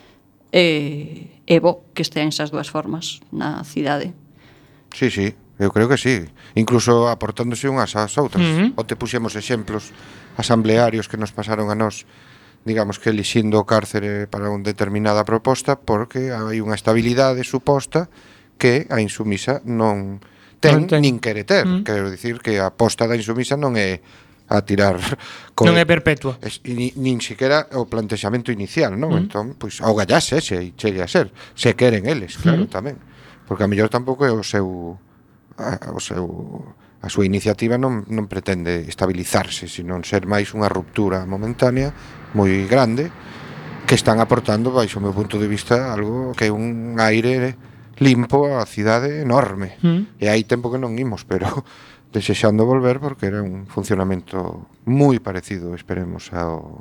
Speaker 3: é, é bo que estean esas dúas formas na cidade.
Speaker 2: Sí, sí, eu creo que sí. Incluso aportándose unhas ás outras.
Speaker 7: Uh-huh.
Speaker 2: Onte puxemos exemplos asamblearios que nos pasaron a nós, digamos que elixindo o cárcere para unha determinada proposta, porque hai unha estabilidade suposta que a Insumisa non ten,
Speaker 7: Non ten.
Speaker 2: nin quere ter.
Speaker 7: Mm.
Speaker 2: Quero dicir que a aposta da Insumisa non é a tirar co
Speaker 7: Non é perpetua.
Speaker 2: Es, e ni, nin siquiera o plantexamento inicial, non?
Speaker 7: Mm.
Speaker 2: Entón, pois, ao gallase ese e chegue a ser. Se queren eles, claro,
Speaker 7: Mm.
Speaker 2: tamén. Porque a mellor tampouco é o seu a, o seu a súa iniciativa non, non pretende estabilizarse, sino ser máis unha ruptura momentánea moi grande que están aportando, baixo o meu punto de vista, algo que é un aire limpo á cidade enorme.
Speaker 7: Mm.
Speaker 2: E hai tempo que non imos, pero desexando volver porque era un funcionamento moi parecido, esperemos, ao,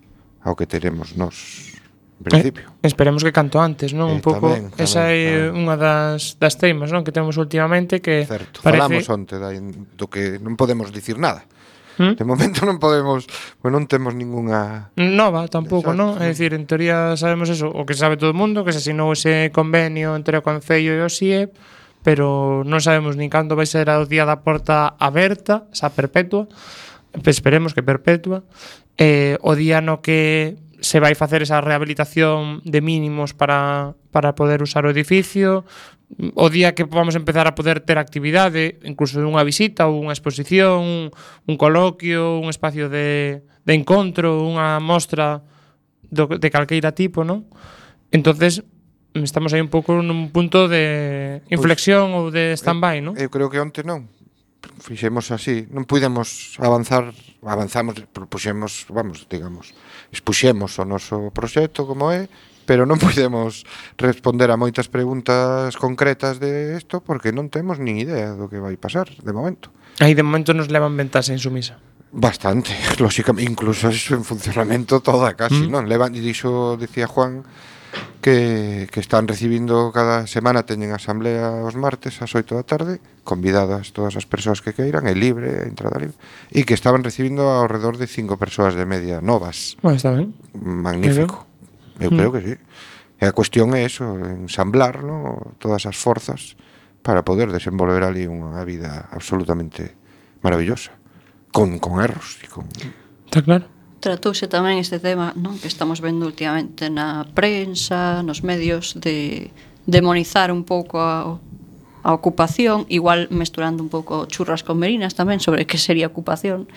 Speaker 2: ao que teremos nos en principio.
Speaker 7: Eh, esperemos que canto antes, non?
Speaker 2: Eh,
Speaker 7: Un pouco
Speaker 2: tamén, tamén,
Speaker 7: esa é
Speaker 2: tamén.
Speaker 7: unha das, das temas, non? Que temos últimamente que
Speaker 2: Certo,
Speaker 7: parece...
Speaker 2: falamos onte da, do que non podemos dicir nada.
Speaker 7: ¿Mm?
Speaker 2: De momento non podemos, pues non temos ningunha
Speaker 7: Nova tampouco,
Speaker 2: Exacto.
Speaker 7: non? É dicir, en teoría sabemos eso, o que sabe todo o mundo, que se asinou ese convenio entre o Concello e o S I E, pero non sabemos nin cando vai ser o día da porta aberta, esa perpetua, esperemos que perpetua, eh, o día no que se vai facer esa rehabilitación de mínimos para, para poder usar o edificio, o día que vamos empezar a poder ter actividade, incluso unha visita ou unha exposición, un, un coloquio, un espacio de, de encontro, unha mostra do, de calqueira tipo, non? Entonces, estamos aí un pouco nun punto de inflexión ou de stand-by, non?
Speaker 2: Eu creo que onte non. Fixemos así, non pudemos avanzar, avanzamos, propuxemos, vamos, digamos, expuxemos o noso proxecto como é, pero non pudemos responder a moitas preguntas concretas de isto porque non temos nin idea do que vai pasar de momento.
Speaker 7: Aí de momento nos levan ventaxa Insumisa.
Speaker 2: Bastante, lóxicamente, incluso eso en funcionamento toda casi,
Speaker 7: Mm.
Speaker 2: non? Levan, e dixo, dicía Juan, que, que están recibindo cada semana, teñen asamblea os martes ás oito da tarde, convidadas todas as persoas que queiran, é libre, a entrada libre, e que estaban recibindo ao redor de cinco persoas de media novas.
Speaker 7: Bueno, está ben.
Speaker 2: Magnífico. Eu
Speaker 7: Mm.
Speaker 2: creo que sí. E a cuestión é eso, ensamblar, ¿no?, todas as forzas para poder desenvolver ali unha vida absolutamente maravillosa, con, con erros e con...
Speaker 7: Está claro.
Speaker 3: Tratouse tamén este tema, non, que estamos vendo últimamente na prensa, nos medios, de demonizar un pouco a, a ocupación, igual mesturando un pouco churras con merinas tamén sobre que sería ocupación,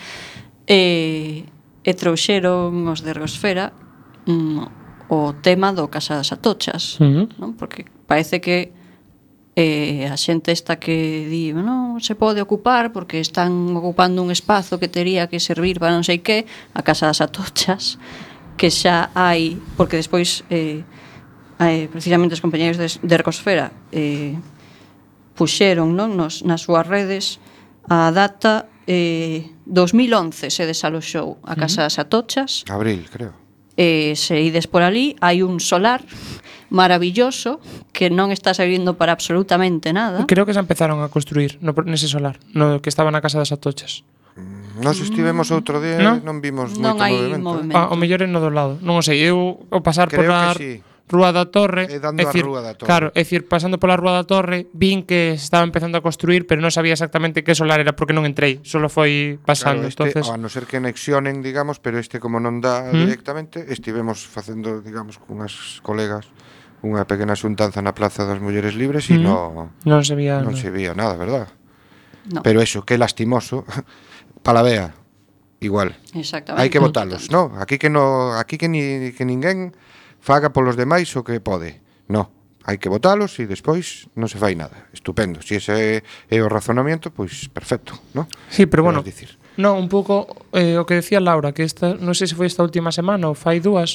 Speaker 3: e, e trouxeron os de Ergosfera mm, o tema do Casa das Atochas,
Speaker 7: Uh-huh.
Speaker 3: non? Porque parece que e a xente esta que di non se pode ocupar porque están ocupando un espazo que tería que servir para non sei que, a Casa das Atochas, que xa hai, porque despois eh, hai, precisamente os compañeros de, de Ergosfera eh, puxeron, non, nos, nas súas redes a data eh, dos mil once se desaloxou a Casa das Atochas.
Speaker 2: Abril, creo.
Speaker 3: E se ides por ali hai un solar maravilloso que non está servindo para absolutamente nada.
Speaker 7: Creo que xa empezaron a construir no, nese solar, no que estaba na Casa das Atochas.
Speaker 2: Nos estivemos outro día,
Speaker 7: ¿No?
Speaker 2: non vimos
Speaker 3: Non
Speaker 2: moito
Speaker 3: hai
Speaker 2: movimento.
Speaker 3: movimento.
Speaker 7: Ah, o mellor é no do lado. Non o sei, eu ao pasar
Speaker 2: Creo
Speaker 7: por a
Speaker 2: que sí.
Speaker 7: Rúa da Torre,
Speaker 2: É dando a Rúa da Torre.
Speaker 7: Claro, é dicir, pasando pola Rúa da Torre, vin que se estaba empezando a construir, pero non sabía exactamente que solar era porque non entrei, solo foi pasando,
Speaker 2: Claro, este,
Speaker 7: entonces.
Speaker 2: a non ser que anexionen, digamos, pero este como non dá
Speaker 7: Mm.
Speaker 2: directamente, estivemos facendo, digamos, cunhas colegas unha pequena xuntanza na Plaza das Mulleres Libres e
Speaker 7: Mm.
Speaker 2: no,
Speaker 7: Non se veía.
Speaker 2: non
Speaker 7: no.
Speaker 2: se vía nada, verdad?
Speaker 3: No.
Speaker 2: Pero eso, que lastimoso, Palavea, igual.
Speaker 3: Exactamente.
Speaker 2: Hai que votalos, no? Aquí que no, aquí que ni que ninguén faga polos demais o que pode. No, hai que votalos e despois non se fai nada. Estupendo. Si ese é o razonamiento, pois perfecto, no?
Speaker 7: Sí, pero bueno,
Speaker 2: Dicir.
Speaker 7: no, un pouco eh, o que decía Laura, que esta, non sei se foi esta última semana ou fai dúas,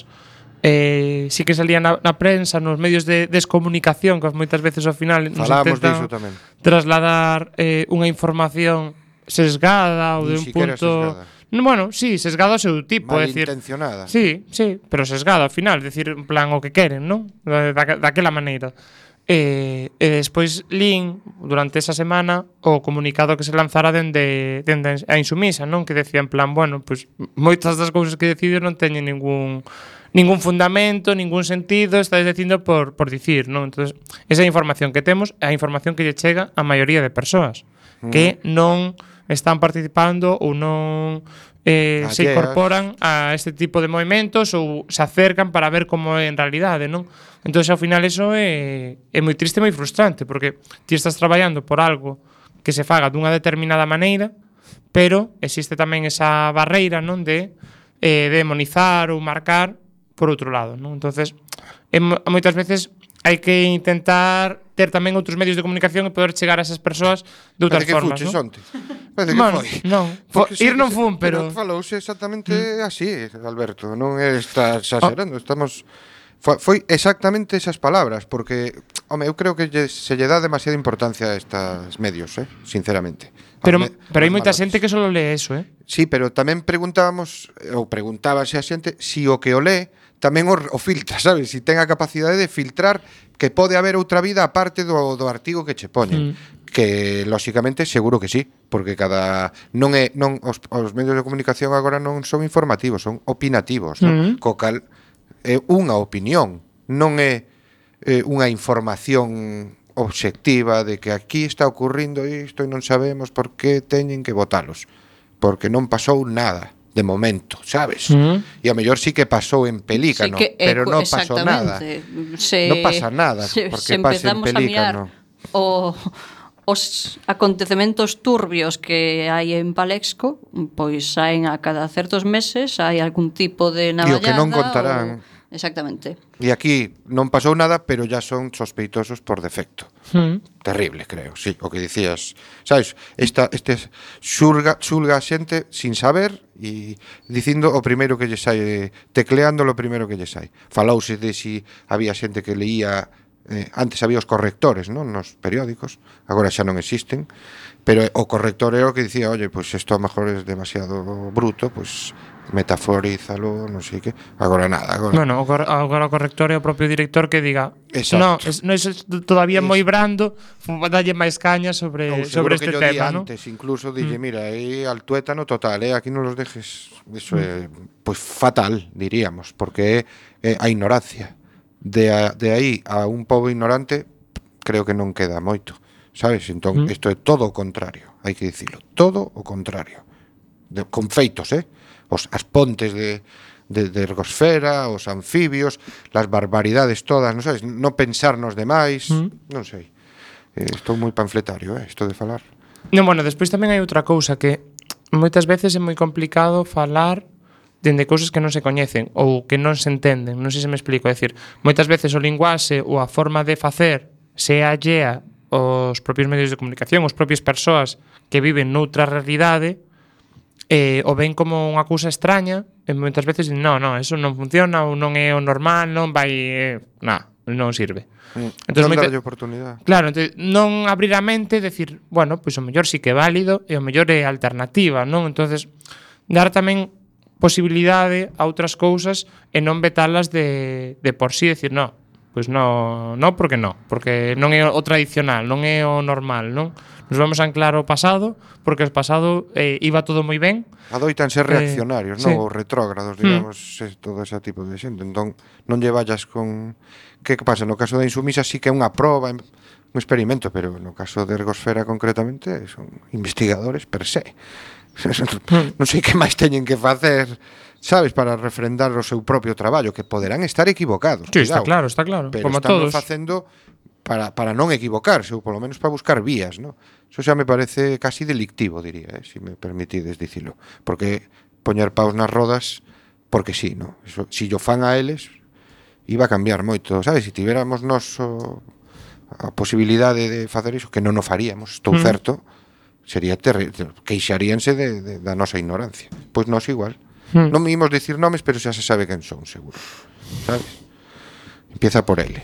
Speaker 7: eh, sí que salía na, na prensa, nos medios de descomunicación, que moitas veces ao final nos
Speaker 2: Falamos
Speaker 7: intentan
Speaker 2: diso tamén.
Speaker 7: trasladar eh, unha información sesgada ou
Speaker 2: Ni
Speaker 7: de un
Speaker 2: siquiera
Speaker 7: punto.
Speaker 2: sesgada.
Speaker 7: No, bueno, sí, sesgada ao seu tipo, é dicir.
Speaker 2: Malintencionada.
Speaker 7: Sí, sí, pero sesgada ao final, decir, en plan o que queren, non? Da, da, daquela maneira. E, e despois lin durante esa semana o comunicado que se lanzara dende, dende a Insumisa, non? Que decía en plan, bueno, pois moitas das cousas que decido non teñen ningún ningún fundamento, ningún sentido, estáis dicindo por, por dicir, non? Entonces, esa información que temos é a información que lle chega a maioría de persoas mm. que non están participando ou non eh, se
Speaker 2: Alleas.
Speaker 7: incorporan a este tipo de movimentos ou se acercan para ver como é en realidade, non? Entón, ao final, eso é, é moi triste e moi frustrante, porque ti estás traballando por algo que se faga dunha determinada maneira, pero existe tamén esa barreira, non, de eh, demonizar ou marcar por outro lado, non? Entonces, é, moitas veces hai que intentar ter tamén outros medios de comunicación e poder chegar a esas persoas de outras
Speaker 2: Parece que
Speaker 7: formas,
Speaker 2: fuches
Speaker 7: non?
Speaker 2: onte. Parece que
Speaker 7: Bueno,
Speaker 2: foi.
Speaker 7: non,
Speaker 2: Porque
Speaker 7: ir
Speaker 2: sí,
Speaker 7: non
Speaker 2: sí,
Speaker 7: fun, pero
Speaker 2: falouse exactamente mm. así, Alberto. Non é estar exagerando, oh. estamos foi, foi exactamente esas palabras, porque home, eu creo que lle, se lle dá demasiada importancia a estos medios, eh, sinceramente.
Speaker 7: Pero,
Speaker 2: me,
Speaker 7: pero hai moita
Speaker 2: malotes.
Speaker 7: xente que solo lee eso, eh?
Speaker 2: Sí, pero tamén preguntábamos, ou preguntábase a xente, si o que o lee tamén o, o filtra, sabes? Si ten a capacidade de filtrar que pode haber outra vida aparte do, do artigo que che poñen. Mm. Que, lóxicamente, seguro que sí, porque cada non é non os, os medios de comunicación agora non son informativos, son opinativos, non? Mm. Co cal é unha opinión, non é, é unha información obxectiva de que aquí está ocurrindo isto e non sabemos por que teñen que votalos, porque non pasou nada de momento, sabes?
Speaker 7: Mm.
Speaker 2: E a mellor sí que pasou en Pelícano,
Speaker 3: Sí que, eh,
Speaker 2: pero non pasou nada.
Speaker 3: Se,
Speaker 2: non pasa nada,
Speaker 3: se,
Speaker 2: porque
Speaker 3: se
Speaker 2: pasa en
Speaker 3: empezamos a mirar
Speaker 2: Pelícano.
Speaker 3: o, os acontecementos turbios que hai en Palexco, pois saen a cada certos meses, hai algún tipo de navallada.
Speaker 2: E o que non contarán.
Speaker 3: O... Exactamente.
Speaker 2: E aquí non pasou nada, pero ya son sospeitosos por defecto.
Speaker 7: Mm.
Speaker 2: Terrible, creo, sí, o que dicías. Sabes, esta, este xulga, xulga a xente sin saber e dicindo o primeiro que lle sai, tecleando lo primeiro que lle sai. Falouse de si había xente que leía, eh, antes había os correctores, non, nos periódicos, agora xa non existen, pero o corrector era o que dicía, oye, pois pues isto a mejor é demasiado bruto, pois pues, metaforízalo, non sei que. Agora nada, agora.
Speaker 7: Bueno, o cor agora o corrector é o propio director que diga,
Speaker 2: exacto.
Speaker 7: no, es, no es todavía es... moi brando, dalle máis caña sobre
Speaker 2: no,
Speaker 7: sobre este
Speaker 2: que
Speaker 7: tema,
Speaker 2: ¿no? Antes incluso dille, mm. mira, aí al tuétano total, eh, aquí non los dejes. Eso mm. é pois pues, fatal, diríamos, porque é, é a ignorancia. De, a, de aí a un pobo ignorante, creo que non queda moito, sabes? Entón, mm. isto é todo o contrario, hai que dicilo, todo o contrario. De, con feitos, eh? Os, as pontes de, de, de ergosfera, os anfibios, las barbaridades todas, non sabes, non pensarnos demais, mm. non sei. Eh, estou moi panfletario, eh, isto de falar.
Speaker 7: Non, bueno, despois tamén hai outra cousa que moitas veces é moi complicado falar dende cousas que non se coñecen ou que non se entenden, non sei se me explico, é dicir, moitas veces o linguaxe ou a forma de facer se allea os propios medios de comunicación, os propias persoas que viven noutra realidade, eh, o ven como unha cousa extraña, e moitas veces din, non, non, eso non funciona, ou non é o normal, non vai, eh, nah, non sirve.
Speaker 2: Mm.
Speaker 7: Entonces,
Speaker 2: Non
Speaker 7: moita-
Speaker 2: darlle oportunidade.
Speaker 7: Claro, entonces, non abrir a mente e decir, bueno, pois o mellor sí que é válido e o mellor é alternativa, non? Entonces, dar tamén posibilidade a outras cousas e non vetalas de, de por sí, decir, no, pois no, no, porque no, porque non é o tradicional, non é o normal, non? Nos vamos a anclar o pasado, porque o pasado eh, iba todo moi ben.
Speaker 2: Adoitan ser
Speaker 7: Eh,
Speaker 2: reaccionarios,
Speaker 7: sí.
Speaker 2: non? Ou retrógrados, digamos, mm. todo ese tipo de xente. Entón, non lle vallas con... Que pasa? No caso da insumisa sí que é unha proba, un experimento, pero no caso de Ergosfera concretamente son investigadores per se. Non sei que máis teñen que facer, sabes, para refrendar o seu propio traballo, que poderán estar equivocados.
Speaker 7: Sí, está
Speaker 2: cuidado,
Speaker 7: claro, está claro,
Speaker 2: pero
Speaker 7: como
Speaker 2: están
Speaker 7: todos.
Speaker 2: facendo para, para non equivocarse, ou polo menos para buscar vías, ¿no? Eso xa me parece casi delictivo, diría, eh, si me permitides dicilo. Porque poñer paus nas rodas, porque sí, ¿no? Eso, si yo fan a eles, iba a cambiar moito, sabes? Si tiveramos nos o, a posibilidade de facer iso, que non o faríamos, estou
Speaker 7: Mm.
Speaker 2: certo, sería terrible, queixaríanse de, de, da nosa ignorancia. Pois nós igual.
Speaker 7: Mm.
Speaker 2: Non me imos dicir nomes, pero xa se sabe quen son, seguro. Sabes? Empieza por L.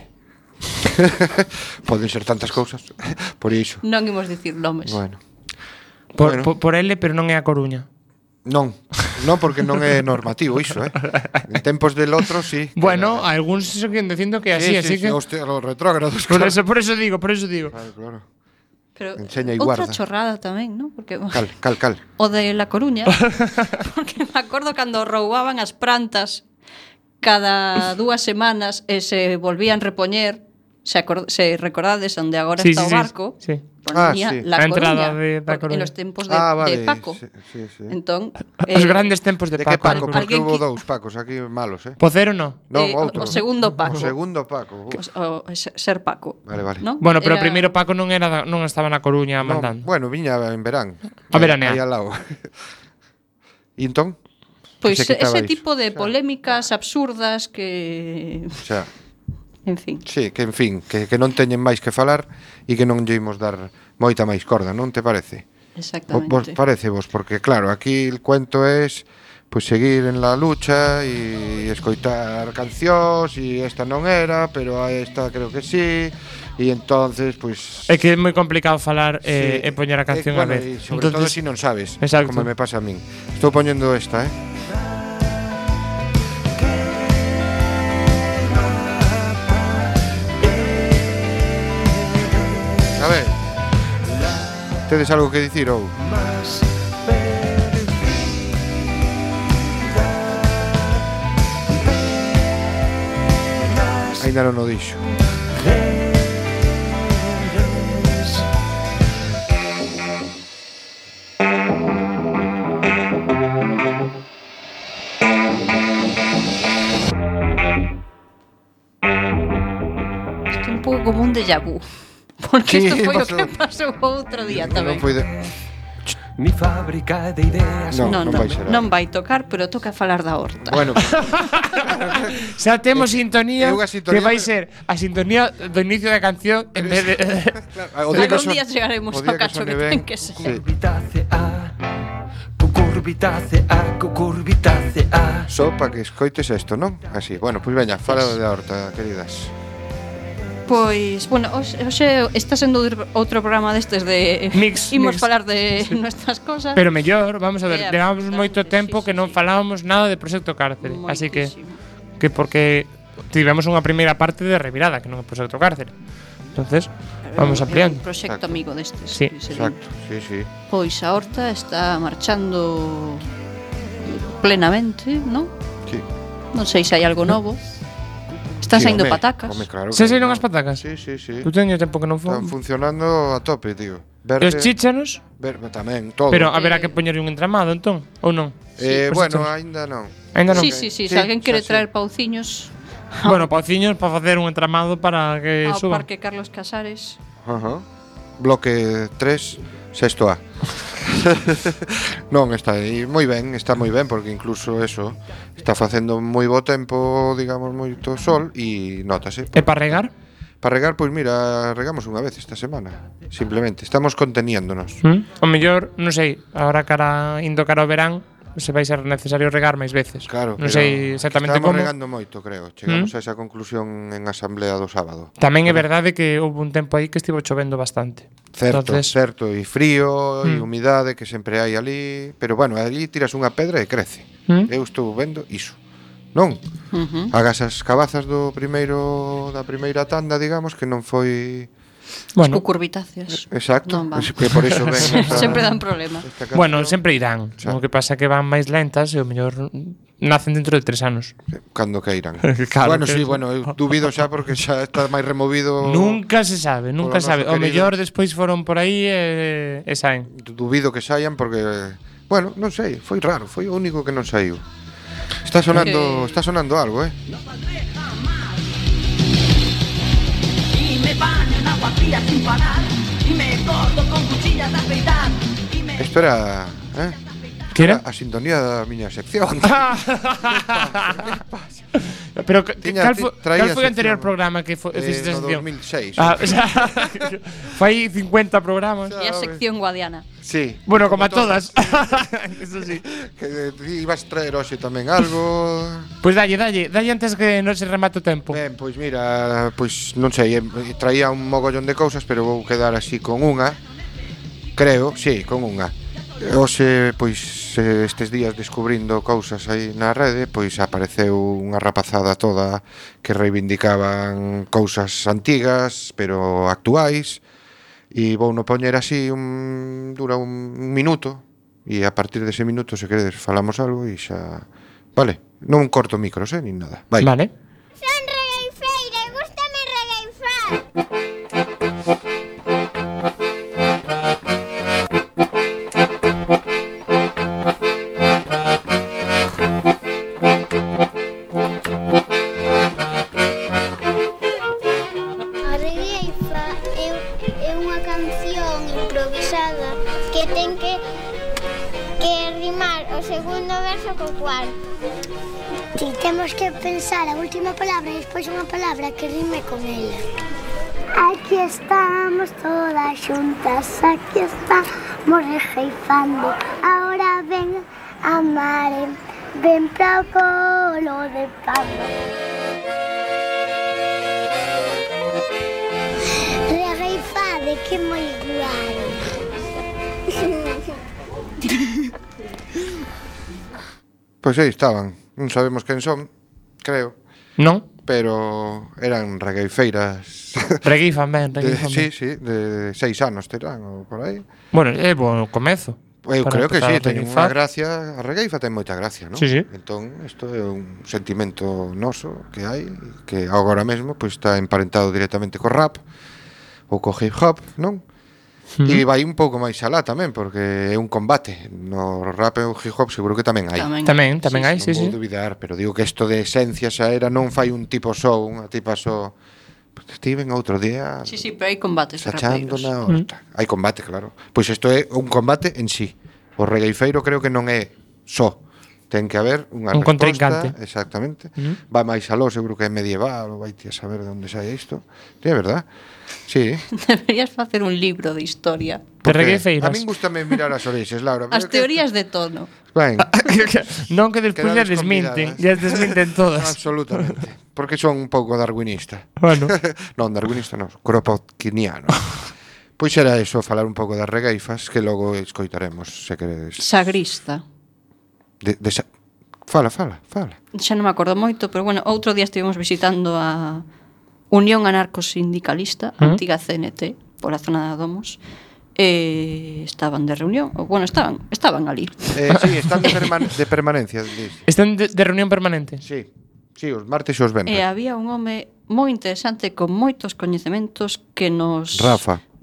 Speaker 2: Poden ser tantas cousas. Por iso.
Speaker 3: Non imos dicir nomes.
Speaker 2: Bueno.
Speaker 7: Por,
Speaker 2: Bueno.
Speaker 7: por, por L, pero non é a Coruña.
Speaker 2: Non, non porque non é normativo iso, eh. En tempos del outro, sí.
Speaker 7: Bueno, algúns siguen dicindo que é así,
Speaker 2: sí,
Speaker 7: así
Speaker 2: sí,
Speaker 7: que...
Speaker 2: sí, hostia, los retrógrados.
Speaker 7: Por
Speaker 2: claro.
Speaker 7: eso, por eso digo, por eso digo.
Speaker 2: Claro, claro.
Speaker 3: Pero
Speaker 2: Enseña y
Speaker 3: outra
Speaker 2: guarda.
Speaker 3: chorrada tamén, ¿no? Porque
Speaker 2: Cal, cal, cal.
Speaker 3: o de La Coruña, porque me acordo cando roubaban as plantas cada dúas semanas e se volvían repoñer, se, acord se recordades onde agora
Speaker 7: Sí,
Speaker 3: está
Speaker 7: sí,
Speaker 3: o
Speaker 7: sí,
Speaker 3: barco,
Speaker 7: sí.
Speaker 3: ponía
Speaker 2: Ah, sí.
Speaker 3: La
Speaker 7: A entrada
Speaker 3: Coruña,
Speaker 7: de Da
Speaker 3: por-
Speaker 7: Coruña.
Speaker 3: en los tempos de,
Speaker 2: Ah, vale.
Speaker 3: de Paco.
Speaker 2: Sí, sí, sí.
Speaker 3: Entón,
Speaker 7: Os
Speaker 3: eh,
Speaker 7: grandes tempos de,
Speaker 2: De que
Speaker 7: Paco.
Speaker 2: Paco? Porque
Speaker 3: Alguén
Speaker 2: hubo
Speaker 3: que-
Speaker 2: dous Pacos aquí malos, eh.
Speaker 7: Pocero no.
Speaker 2: Non,
Speaker 3: eh,
Speaker 2: outro.
Speaker 3: o segundo Paco.
Speaker 2: O segundo Paco.
Speaker 3: O, o, ser Paco.
Speaker 2: Vale, vale.
Speaker 3: ¿no?
Speaker 7: Bueno, pero o
Speaker 3: Era-
Speaker 7: primeiro Paco non era da- non estaba na Coruña
Speaker 2: Non,
Speaker 7: mandando.
Speaker 2: bueno, viña en verán.
Speaker 7: A veranear.
Speaker 2: Aí al lado. E entón?
Speaker 3: Pois
Speaker 2: se quitaba
Speaker 3: ese
Speaker 2: iso.
Speaker 3: tipo de polémicas absurdas que...
Speaker 2: O sea,
Speaker 3: En fin.
Speaker 2: sí, que en fin, que, que non teñen máis que falar e que non lle imos dar moita máis corda, non te parece? O-
Speaker 3: Exactamente.
Speaker 2: Vos parece vos, porque claro, aquí el cuento es pues seguir en la lucha y escoitar cancións e esta non era, pero a esta creo que sí, e entonces pues
Speaker 7: É que é moi complicado falar eh,
Speaker 2: sí.
Speaker 7: e poñer a canción
Speaker 2: Eh, bueno,
Speaker 7: a vez.
Speaker 2: e sobre todo si non sabes,
Speaker 7: Exacto.
Speaker 2: como me pasa a min. Estou poñendo esta, eh. A ver. Tedes algo que dicir ou? Ainda non o dixo.
Speaker 3: Isto é un pouco como un déjà vu. Porque
Speaker 2: Sí,
Speaker 3: isto foi o
Speaker 2: pasou.
Speaker 3: que pasou outro día
Speaker 2: Non
Speaker 3: tamén.
Speaker 2: foi de...
Speaker 8: Mi fábrica de ideas.
Speaker 2: Non,
Speaker 3: non,
Speaker 2: non
Speaker 3: non,
Speaker 2: vai ser.
Speaker 3: non vai tocar, pero toca falar da horta.
Speaker 2: Bueno,
Speaker 7: Xa temos sintonía,
Speaker 2: é unha sintonía,
Speaker 7: que vai
Speaker 2: pero-
Speaker 7: ser a sintonía do inicio da canción en vez de...
Speaker 2: o día que
Speaker 3: Algún
Speaker 2: son-
Speaker 3: día chegaremos
Speaker 2: o
Speaker 3: ao
Speaker 2: día que
Speaker 3: cacho
Speaker 2: sone
Speaker 3: que
Speaker 2: ben,
Speaker 3: ten que ser.
Speaker 2: sí.
Speaker 8: Curvitace'a, cucurvitace'a, cucurvitace'a.
Speaker 2: Só para que escoites isto, non? Así, bueno, pois veña, fala da horta, queridas.
Speaker 3: Pois, bueno, hoxe, hoxe está sendo outro programa destes de
Speaker 7: Mix,
Speaker 3: imos
Speaker 7: mix.
Speaker 3: falar de nuestras cosas.
Speaker 7: Pero mellor, vamos a ver,
Speaker 3: É,
Speaker 7: levamos
Speaker 3: absolutamente,
Speaker 7: moito tempo
Speaker 3: sí,
Speaker 7: que
Speaker 3: sí,
Speaker 7: non
Speaker 3: sí.
Speaker 7: falábamos nada de Proxecto Cárcere, así que
Speaker 3: Moitísimo.
Speaker 7: que porque tivemos unha primeira parte de revirada, que non é Proxecto Cárcere. Entonces, vamos
Speaker 3: É
Speaker 7: ampliando.
Speaker 3: un proxecto
Speaker 2: Exacto.
Speaker 3: amigo destes.
Speaker 7: Sí,
Speaker 3: que se din.
Speaker 2: Exacto, sí, sí.
Speaker 3: Pois a horta está marchando plenamente, non?
Speaker 2: Sí.
Speaker 3: Non sei se hai algo novo. Están
Speaker 2: Sí,
Speaker 3: saindo
Speaker 2: home,
Speaker 3: patacas.
Speaker 2: home, claro
Speaker 7: Se
Speaker 2: que
Speaker 7: saíron
Speaker 2: no.
Speaker 7: as patacas?
Speaker 2: Sí, sí, sí.
Speaker 7: Tu teño tempo que non
Speaker 2: Están
Speaker 7: fo.
Speaker 2: funcionando a tope, tío.
Speaker 7: E
Speaker 2: Verde,
Speaker 7: os chícharos?
Speaker 2: verde tamén, todo.
Speaker 7: Pero haberá que poñer un entramado, entón, ou non?
Speaker 2: eh,
Speaker 7: pues
Speaker 2: bueno,
Speaker 7: esto-
Speaker 2: aínda non.
Speaker 7: Ainda non.
Speaker 3: Sí, sí, sí,
Speaker 2: Sí,
Speaker 3: se alguén quere
Speaker 2: xa sí.
Speaker 3: traer pauciños
Speaker 7: Bueno, pauciños para facer un entramado para que
Speaker 3: ao
Speaker 7: suba.
Speaker 3: Parque Carlos Casares.
Speaker 2: Ajá. Bloque tres, sexto A. Non, está aí moi ben, está moi ben porque incluso eso está facendo moi bo tempo, digamos, moito sol e nótase.
Speaker 7: E para regar?
Speaker 2: Para regar, pois mira, regamos unha vez esta semana. Simplemente, estamos conteniéndonos.
Speaker 7: ¿Mm? O mellor, non sei, agora cara indo cara ao verán, se vai ser necesario regar máis veces.
Speaker 2: Claro,
Speaker 7: non sei exactamente
Speaker 2: estamos
Speaker 7: como.
Speaker 2: regando moito, creo. Chegamos
Speaker 7: ¿Mm?
Speaker 2: a esa conclusión en asamblea do sábado.
Speaker 7: Tamén é verdade que houve un tempo aí que estivo chovendo bastante.
Speaker 2: Certo,
Speaker 7: Entonces,
Speaker 2: certo, e frío, e
Speaker 7: Mm.
Speaker 2: humidade que sempre hai ali, pero bueno, ali tiras unha pedra e crece.
Speaker 7: Mm.
Speaker 2: Eu estou vendo iso. Non?
Speaker 3: Uh-huh.
Speaker 2: Hagas as cabazas do primeiro da primeira tanda, digamos, que non foi
Speaker 7: bueno,
Speaker 3: Cucurbitáceas.
Speaker 2: exacto,
Speaker 3: Non van.
Speaker 2: es que por eso ven esta,
Speaker 3: Sempre dan problema.
Speaker 2: esta canción.
Speaker 7: bueno, sempre irán.
Speaker 2: Xa.
Speaker 7: O que pasa é que van máis lentas e o mellor nacen dentro de tres anos.
Speaker 2: Cando queiran.
Speaker 7: Claro
Speaker 2: bueno,
Speaker 7: que
Speaker 2: sí,
Speaker 7: sí.
Speaker 2: bueno, eu dubido xa porque xa está máis removido.
Speaker 7: Nunca se sabe, nunca
Speaker 2: noso
Speaker 7: se sabe. O
Speaker 2: querido-
Speaker 7: mellor despois foron por aí e, e saen.
Speaker 2: Dubido que saian porque bueno, non sei, foi raro, foi o único que non saiu. Está sonando,
Speaker 3: Que-
Speaker 2: está sonando algo, eh.
Speaker 9: Y me baño en agua fría sin parar. Y me corto con cuchillas de afeitar. Y me
Speaker 2: Espera, eh.
Speaker 7: Que era?
Speaker 2: A sintonía da miña sección.
Speaker 7: Pero que-
Speaker 2: Tiña-
Speaker 7: cal
Speaker 2: ti-
Speaker 7: foi,
Speaker 2: traía
Speaker 7: cal foi o anterior
Speaker 2: sección.
Speaker 7: programa que foi,
Speaker 2: Eh,
Speaker 7: fixiste
Speaker 2: no
Speaker 7: sección?
Speaker 2: dos mil seis.
Speaker 7: Ah, o sea, fai cincuenta programas.
Speaker 3: E a sección guadiana.
Speaker 2: Sí.
Speaker 7: Bueno, como a todas. Eso sí.
Speaker 2: Que ti ibas traer hoxe tamén algo.
Speaker 7: Pois dalle, dalle, dalle antes que non se remate o tempo.
Speaker 2: Ben, pois mira, pois non sei, em, traía un mogollón de cousas, pero vou quedar así con unha. Creo, sí, con unha. Hoxe, pois, eh, estes días descubrindo cousas aí na rede, pois apareceu unha rapazada toda que reivindicaban cousas antigas, pero actuais, e vou no poñer así, un, dura un minuto, e a partir dese minuto, se queredes, falamos algo e xa... Vale, non corto micros, eh, nin nada. Vai.
Speaker 7: Vale.
Speaker 10: Son regueifeira e gústame regueifar. A regueifa é, é unha canción improvisada que ten que que rimar o segundo verso co cuarto. Si temos que pensar a última palabra e despois unha palabra que rime con ela. Aquí estamos todas xuntas, aquí estamos rejeifando. Ahora ven a mare, ven pra o colo de pavo. Rejeifade, que moi guai.
Speaker 2: Pois aí estaban. Non sabemos quen son, creo,
Speaker 7: Non?
Speaker 2: pero eran regueifeiras.
Speaker 7: Reguifan ben,
Speaker 2: de,
Speaker 7: reguifan
Speaker 2: sí,
Speaker 7: ben.
Speaker 2: sí, de seis anos terán ou por aí.
Speaker 7: Bueno, é bo comezo.
Speaker 2: Eu
Speaker 7: Para
Speaker 2: creo que
Speaker 7: empezar
Speaker 2: sí,
Speaker 7: a
Speaker 2: teñen
Speaker 7: regueifar.
Speaker 2: unha gracia, a regueifa ten moita gracia, non?
Speaker 7: Sí, sí.
Speaker 2: Entón, isto é un sentimento noso que hai, que agora mesmo pois está emparentado directamente co rap ou co hip hop, non?
Speaker 7: Mm.
Speaker 2: E vai un pouco máis alá tamén, porque é un combate. No rap e o hip hop seguro que tamén hai.
Speaker 3: Tamén.
Speaker 7: Tamén, tamén hai,
Speaker 2: Non
Speaker 7: sí,
Speaker 2: vou
Speaker 7: sí.
Speaker 2: duvidar, pero digo que isto de esencia xa era non fai un tipo só, unha tipa só. Estiven outro día
Speaker 3: Sí, sí, pero hai combates de
Speaker 2: sachando
Speaker 3: rapeiros.
Speaker 2: na horta. Hai combate, claro. Pois isto é un combate en sí. O regueifeiro creo que non é só. Ten que haber unha
Speaker 7: Un
Speaker 2: resposta,
Speaker 7: contrincante.
Speaker 2: exactamente.
Speaker 7: Mm.
Speaker 2: Va máis aló, seguro que é medieval, ou vai a saber de onde sai isto. Sí, é verdad. Sí.
Speaker 3: Deberías facer un libro de historia.
Speaker 7: De
Speaker 2: Porque
Speaker 7: regueifeiras.
Speaker 2: A min gustame mirar as orixes, Laura. pero
Speaker 3: As
Speaker 2: que
Speaker 3: teorías de tono.
Speaker 2: isto- Ben,
Speaker 7: Non que despois ya
Speaker 2: quedades
Speaker 7: desminten,
Speaker 2: convidadas.
Speaker 7: ya desminten todas.
Speaker 2: Absolutamente. Porque son un pouco darwinista.
Speaker 7: Bueno.
Speaker 2: Non, darwinista non, kropotkianiano. Pois era eso, falar un pouco das regueifas, que logo escoitaremos, se queredes.
Speaker 3: Sagrista.
Speaker 2: De, de sa... Fala, fala, fala.
Speaker 3: Xa non me acordo moito, pero bueno, outro día estivemos visitando a Unión Anarcosindicalista,
Speaker 7: ¿Mm?
Speaker 3: antiga C N T, pola zona de Domos, e estaban de reunión, ou bueno, estaban, estaban ali.
Speaker 2: Eh, sí, están de, perman de permanencia. Dis.
Speaker 7: Están de, de reunión permanente.
Speaker 2: Sí, sí, os martes e os venres.
Speaker 3: E había un home moi interesante con moitos coñecementos que nos
Speaker 2: Rafa.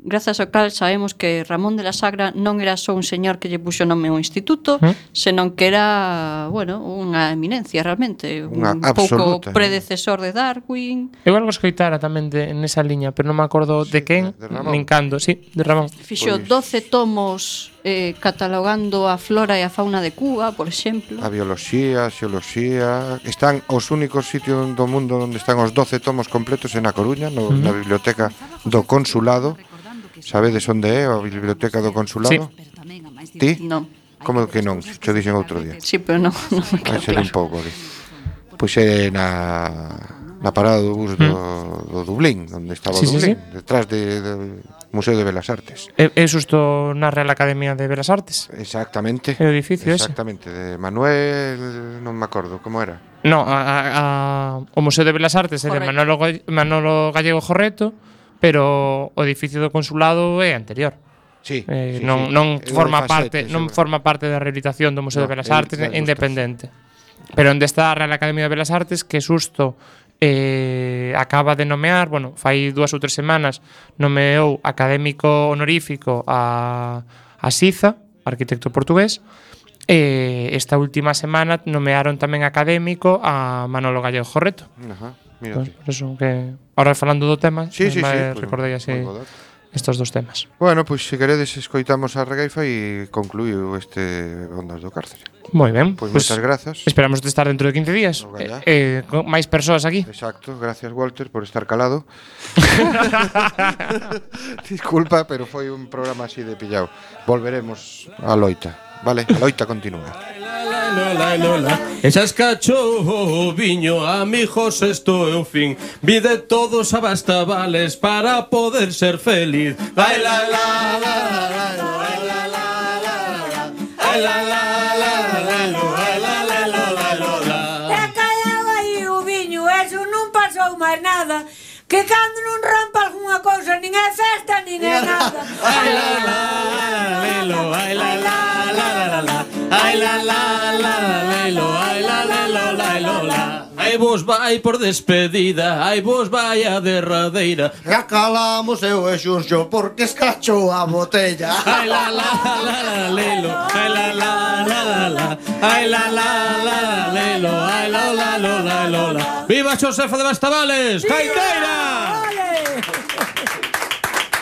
Speaker 3: grazas ao cal sabemos que Ramón de la Sagra non era só un señor que lle puxo nome ao instituto,
Speaker 7: ¿Mm?
Speaker 3: senón que era, bueno, unha eminencia realmente,
Speaker 2: Unha
Speaker 3: un pouco
Speaker 2: absoluta,
Speaker 3: predecesor de Darwin.
Speaker 7: Eu algo escoitara tamén de, nesa liña, pero non me acordo de quen,
Speaker 2: de Ramón.
Speaker 7: nin cando, sí, de Ramón.
Speaker 3: Fixo
Speaker 2: Pois-
Speaker 3: doce tomos eh, catalogando a flora e a fauna de Cuba, por exemplo.
Speaker 2: A bioloxía, a xeoloxía. Están os únicos sitios do mundo onde están os doce tomos completos en A Coruña, no, na biblioteca do Consulado. Sabedes onde é a biblioteca do Consulado? Ti?
Speaker 3: Non.
Speaker 2: Como que non? Xo dixen outro día.
Speaker 3: Sí, pero non, non me
Speaker 2: Vai
Speaker 3: queda
Speaker 2: ser un
Speaker 3: claro.
Speaker 2: pouco aquí. Pois é na na parada do bus do, do Dublín, onde estaba
Speaker 7: Sí,
Speaker 2: o
Speaker 7: sí,
Speaker 2: Dublín, detrás de, do Museo de Belas Artes.
Speaker 7: É, é xusto na Real Academia de Belas Artes?
Speaker 2: Exactamente.
Speaker 7: É o edificio ese?
Speaker 2: Exactamente, de Manuel, non me acordo, como era?
Speaker 7: No, a, a, a, o Museo de Belas Artes é de
Speaker 3: Jorreto.
Speaker 7: Manolo, Ga- Manolo Gallego Jorreto, pero o edificio do Consulado é anterior.
Speaker 2: Sí,
Speaker 7: Eh,
Speaker 2: sí,
Speaker 7: non
Speaker 2: sí.
Speaker 7: non
Speaker 2: É do
Speaker 7: forma
Speaker 2: dezasete,
Speaker 7: parte, non
Speaker 2: seguro.
Speaker 7: forma parte da rehabilitación do Museo
Speaker 2: No,
Speaker 7: de Belas
Speaker 2: é
Speaker 7: Artes,
Speaker 2: da
Speaker 7: é independente. Pero onde está a Real Academia de Belas Artes, que xusto eh, acaba de nomear, bueno, fai dúas ou tres semanas, nomeou académico honorífico a, a Siza, arquitecto portugués, e esta última semana nomearon tamén académico a Manolo Gallego Jorreto.
Speaker 2: Ajá, mira.
Speaker 7: Pues, por eso que ahora falando do tema,
Speaker 2: Sí, sí,
Speaker 7: me
Speaker 2: sí, pues,
Speaker 7: recordei así
Speaker 2: moi bo dato.
Speaker 7: estos dos temas.
Speaker 2: Bueno, pois se queredes escoitamos a regueifa e concluíu este Ondas do Cárcere.
Speaker 7: Moi ben.
Speaker 2: Pois
Speaker 7: Pues
Speaker 2: moitas grazas.
Speaker 7: Esperamos de estar dentro de quince días.
Speaker 2: Ogallá.
Speaker 7: Eh, eh, con máis persoas aquí.
Speaker 2: Exacto, gracias Walter por estar calado. Disculpa, pero foi un programa así de pillado. Volveremos a loita, vale? A loita continúa.
Speaker 11: Ensascacho o viño, amigos, isto é o fin. Vide todos a bastavales para poder ser feliz. Vai la la la la la la la la la la la
Speaker 12: E callao aí o viño, eso non pasou máis nada. Que cando non rampa algunha cousa, nin é festa, nin é nada.
Speaker 11: Ai la la lelo, ai la la la la la, ai la la la lelo, ai la la la la la. Ai vos vai por despedida, ai vos vai a derradeira.
Speaker 6: Já calamos eu e Xurxo porque escachou a botella.
Speaker 11: Ai la la la la lelo, ai la la la la la, ai la la la lelo, ai la la la la la. Viva Xosefa de Bastavales, Caiteira!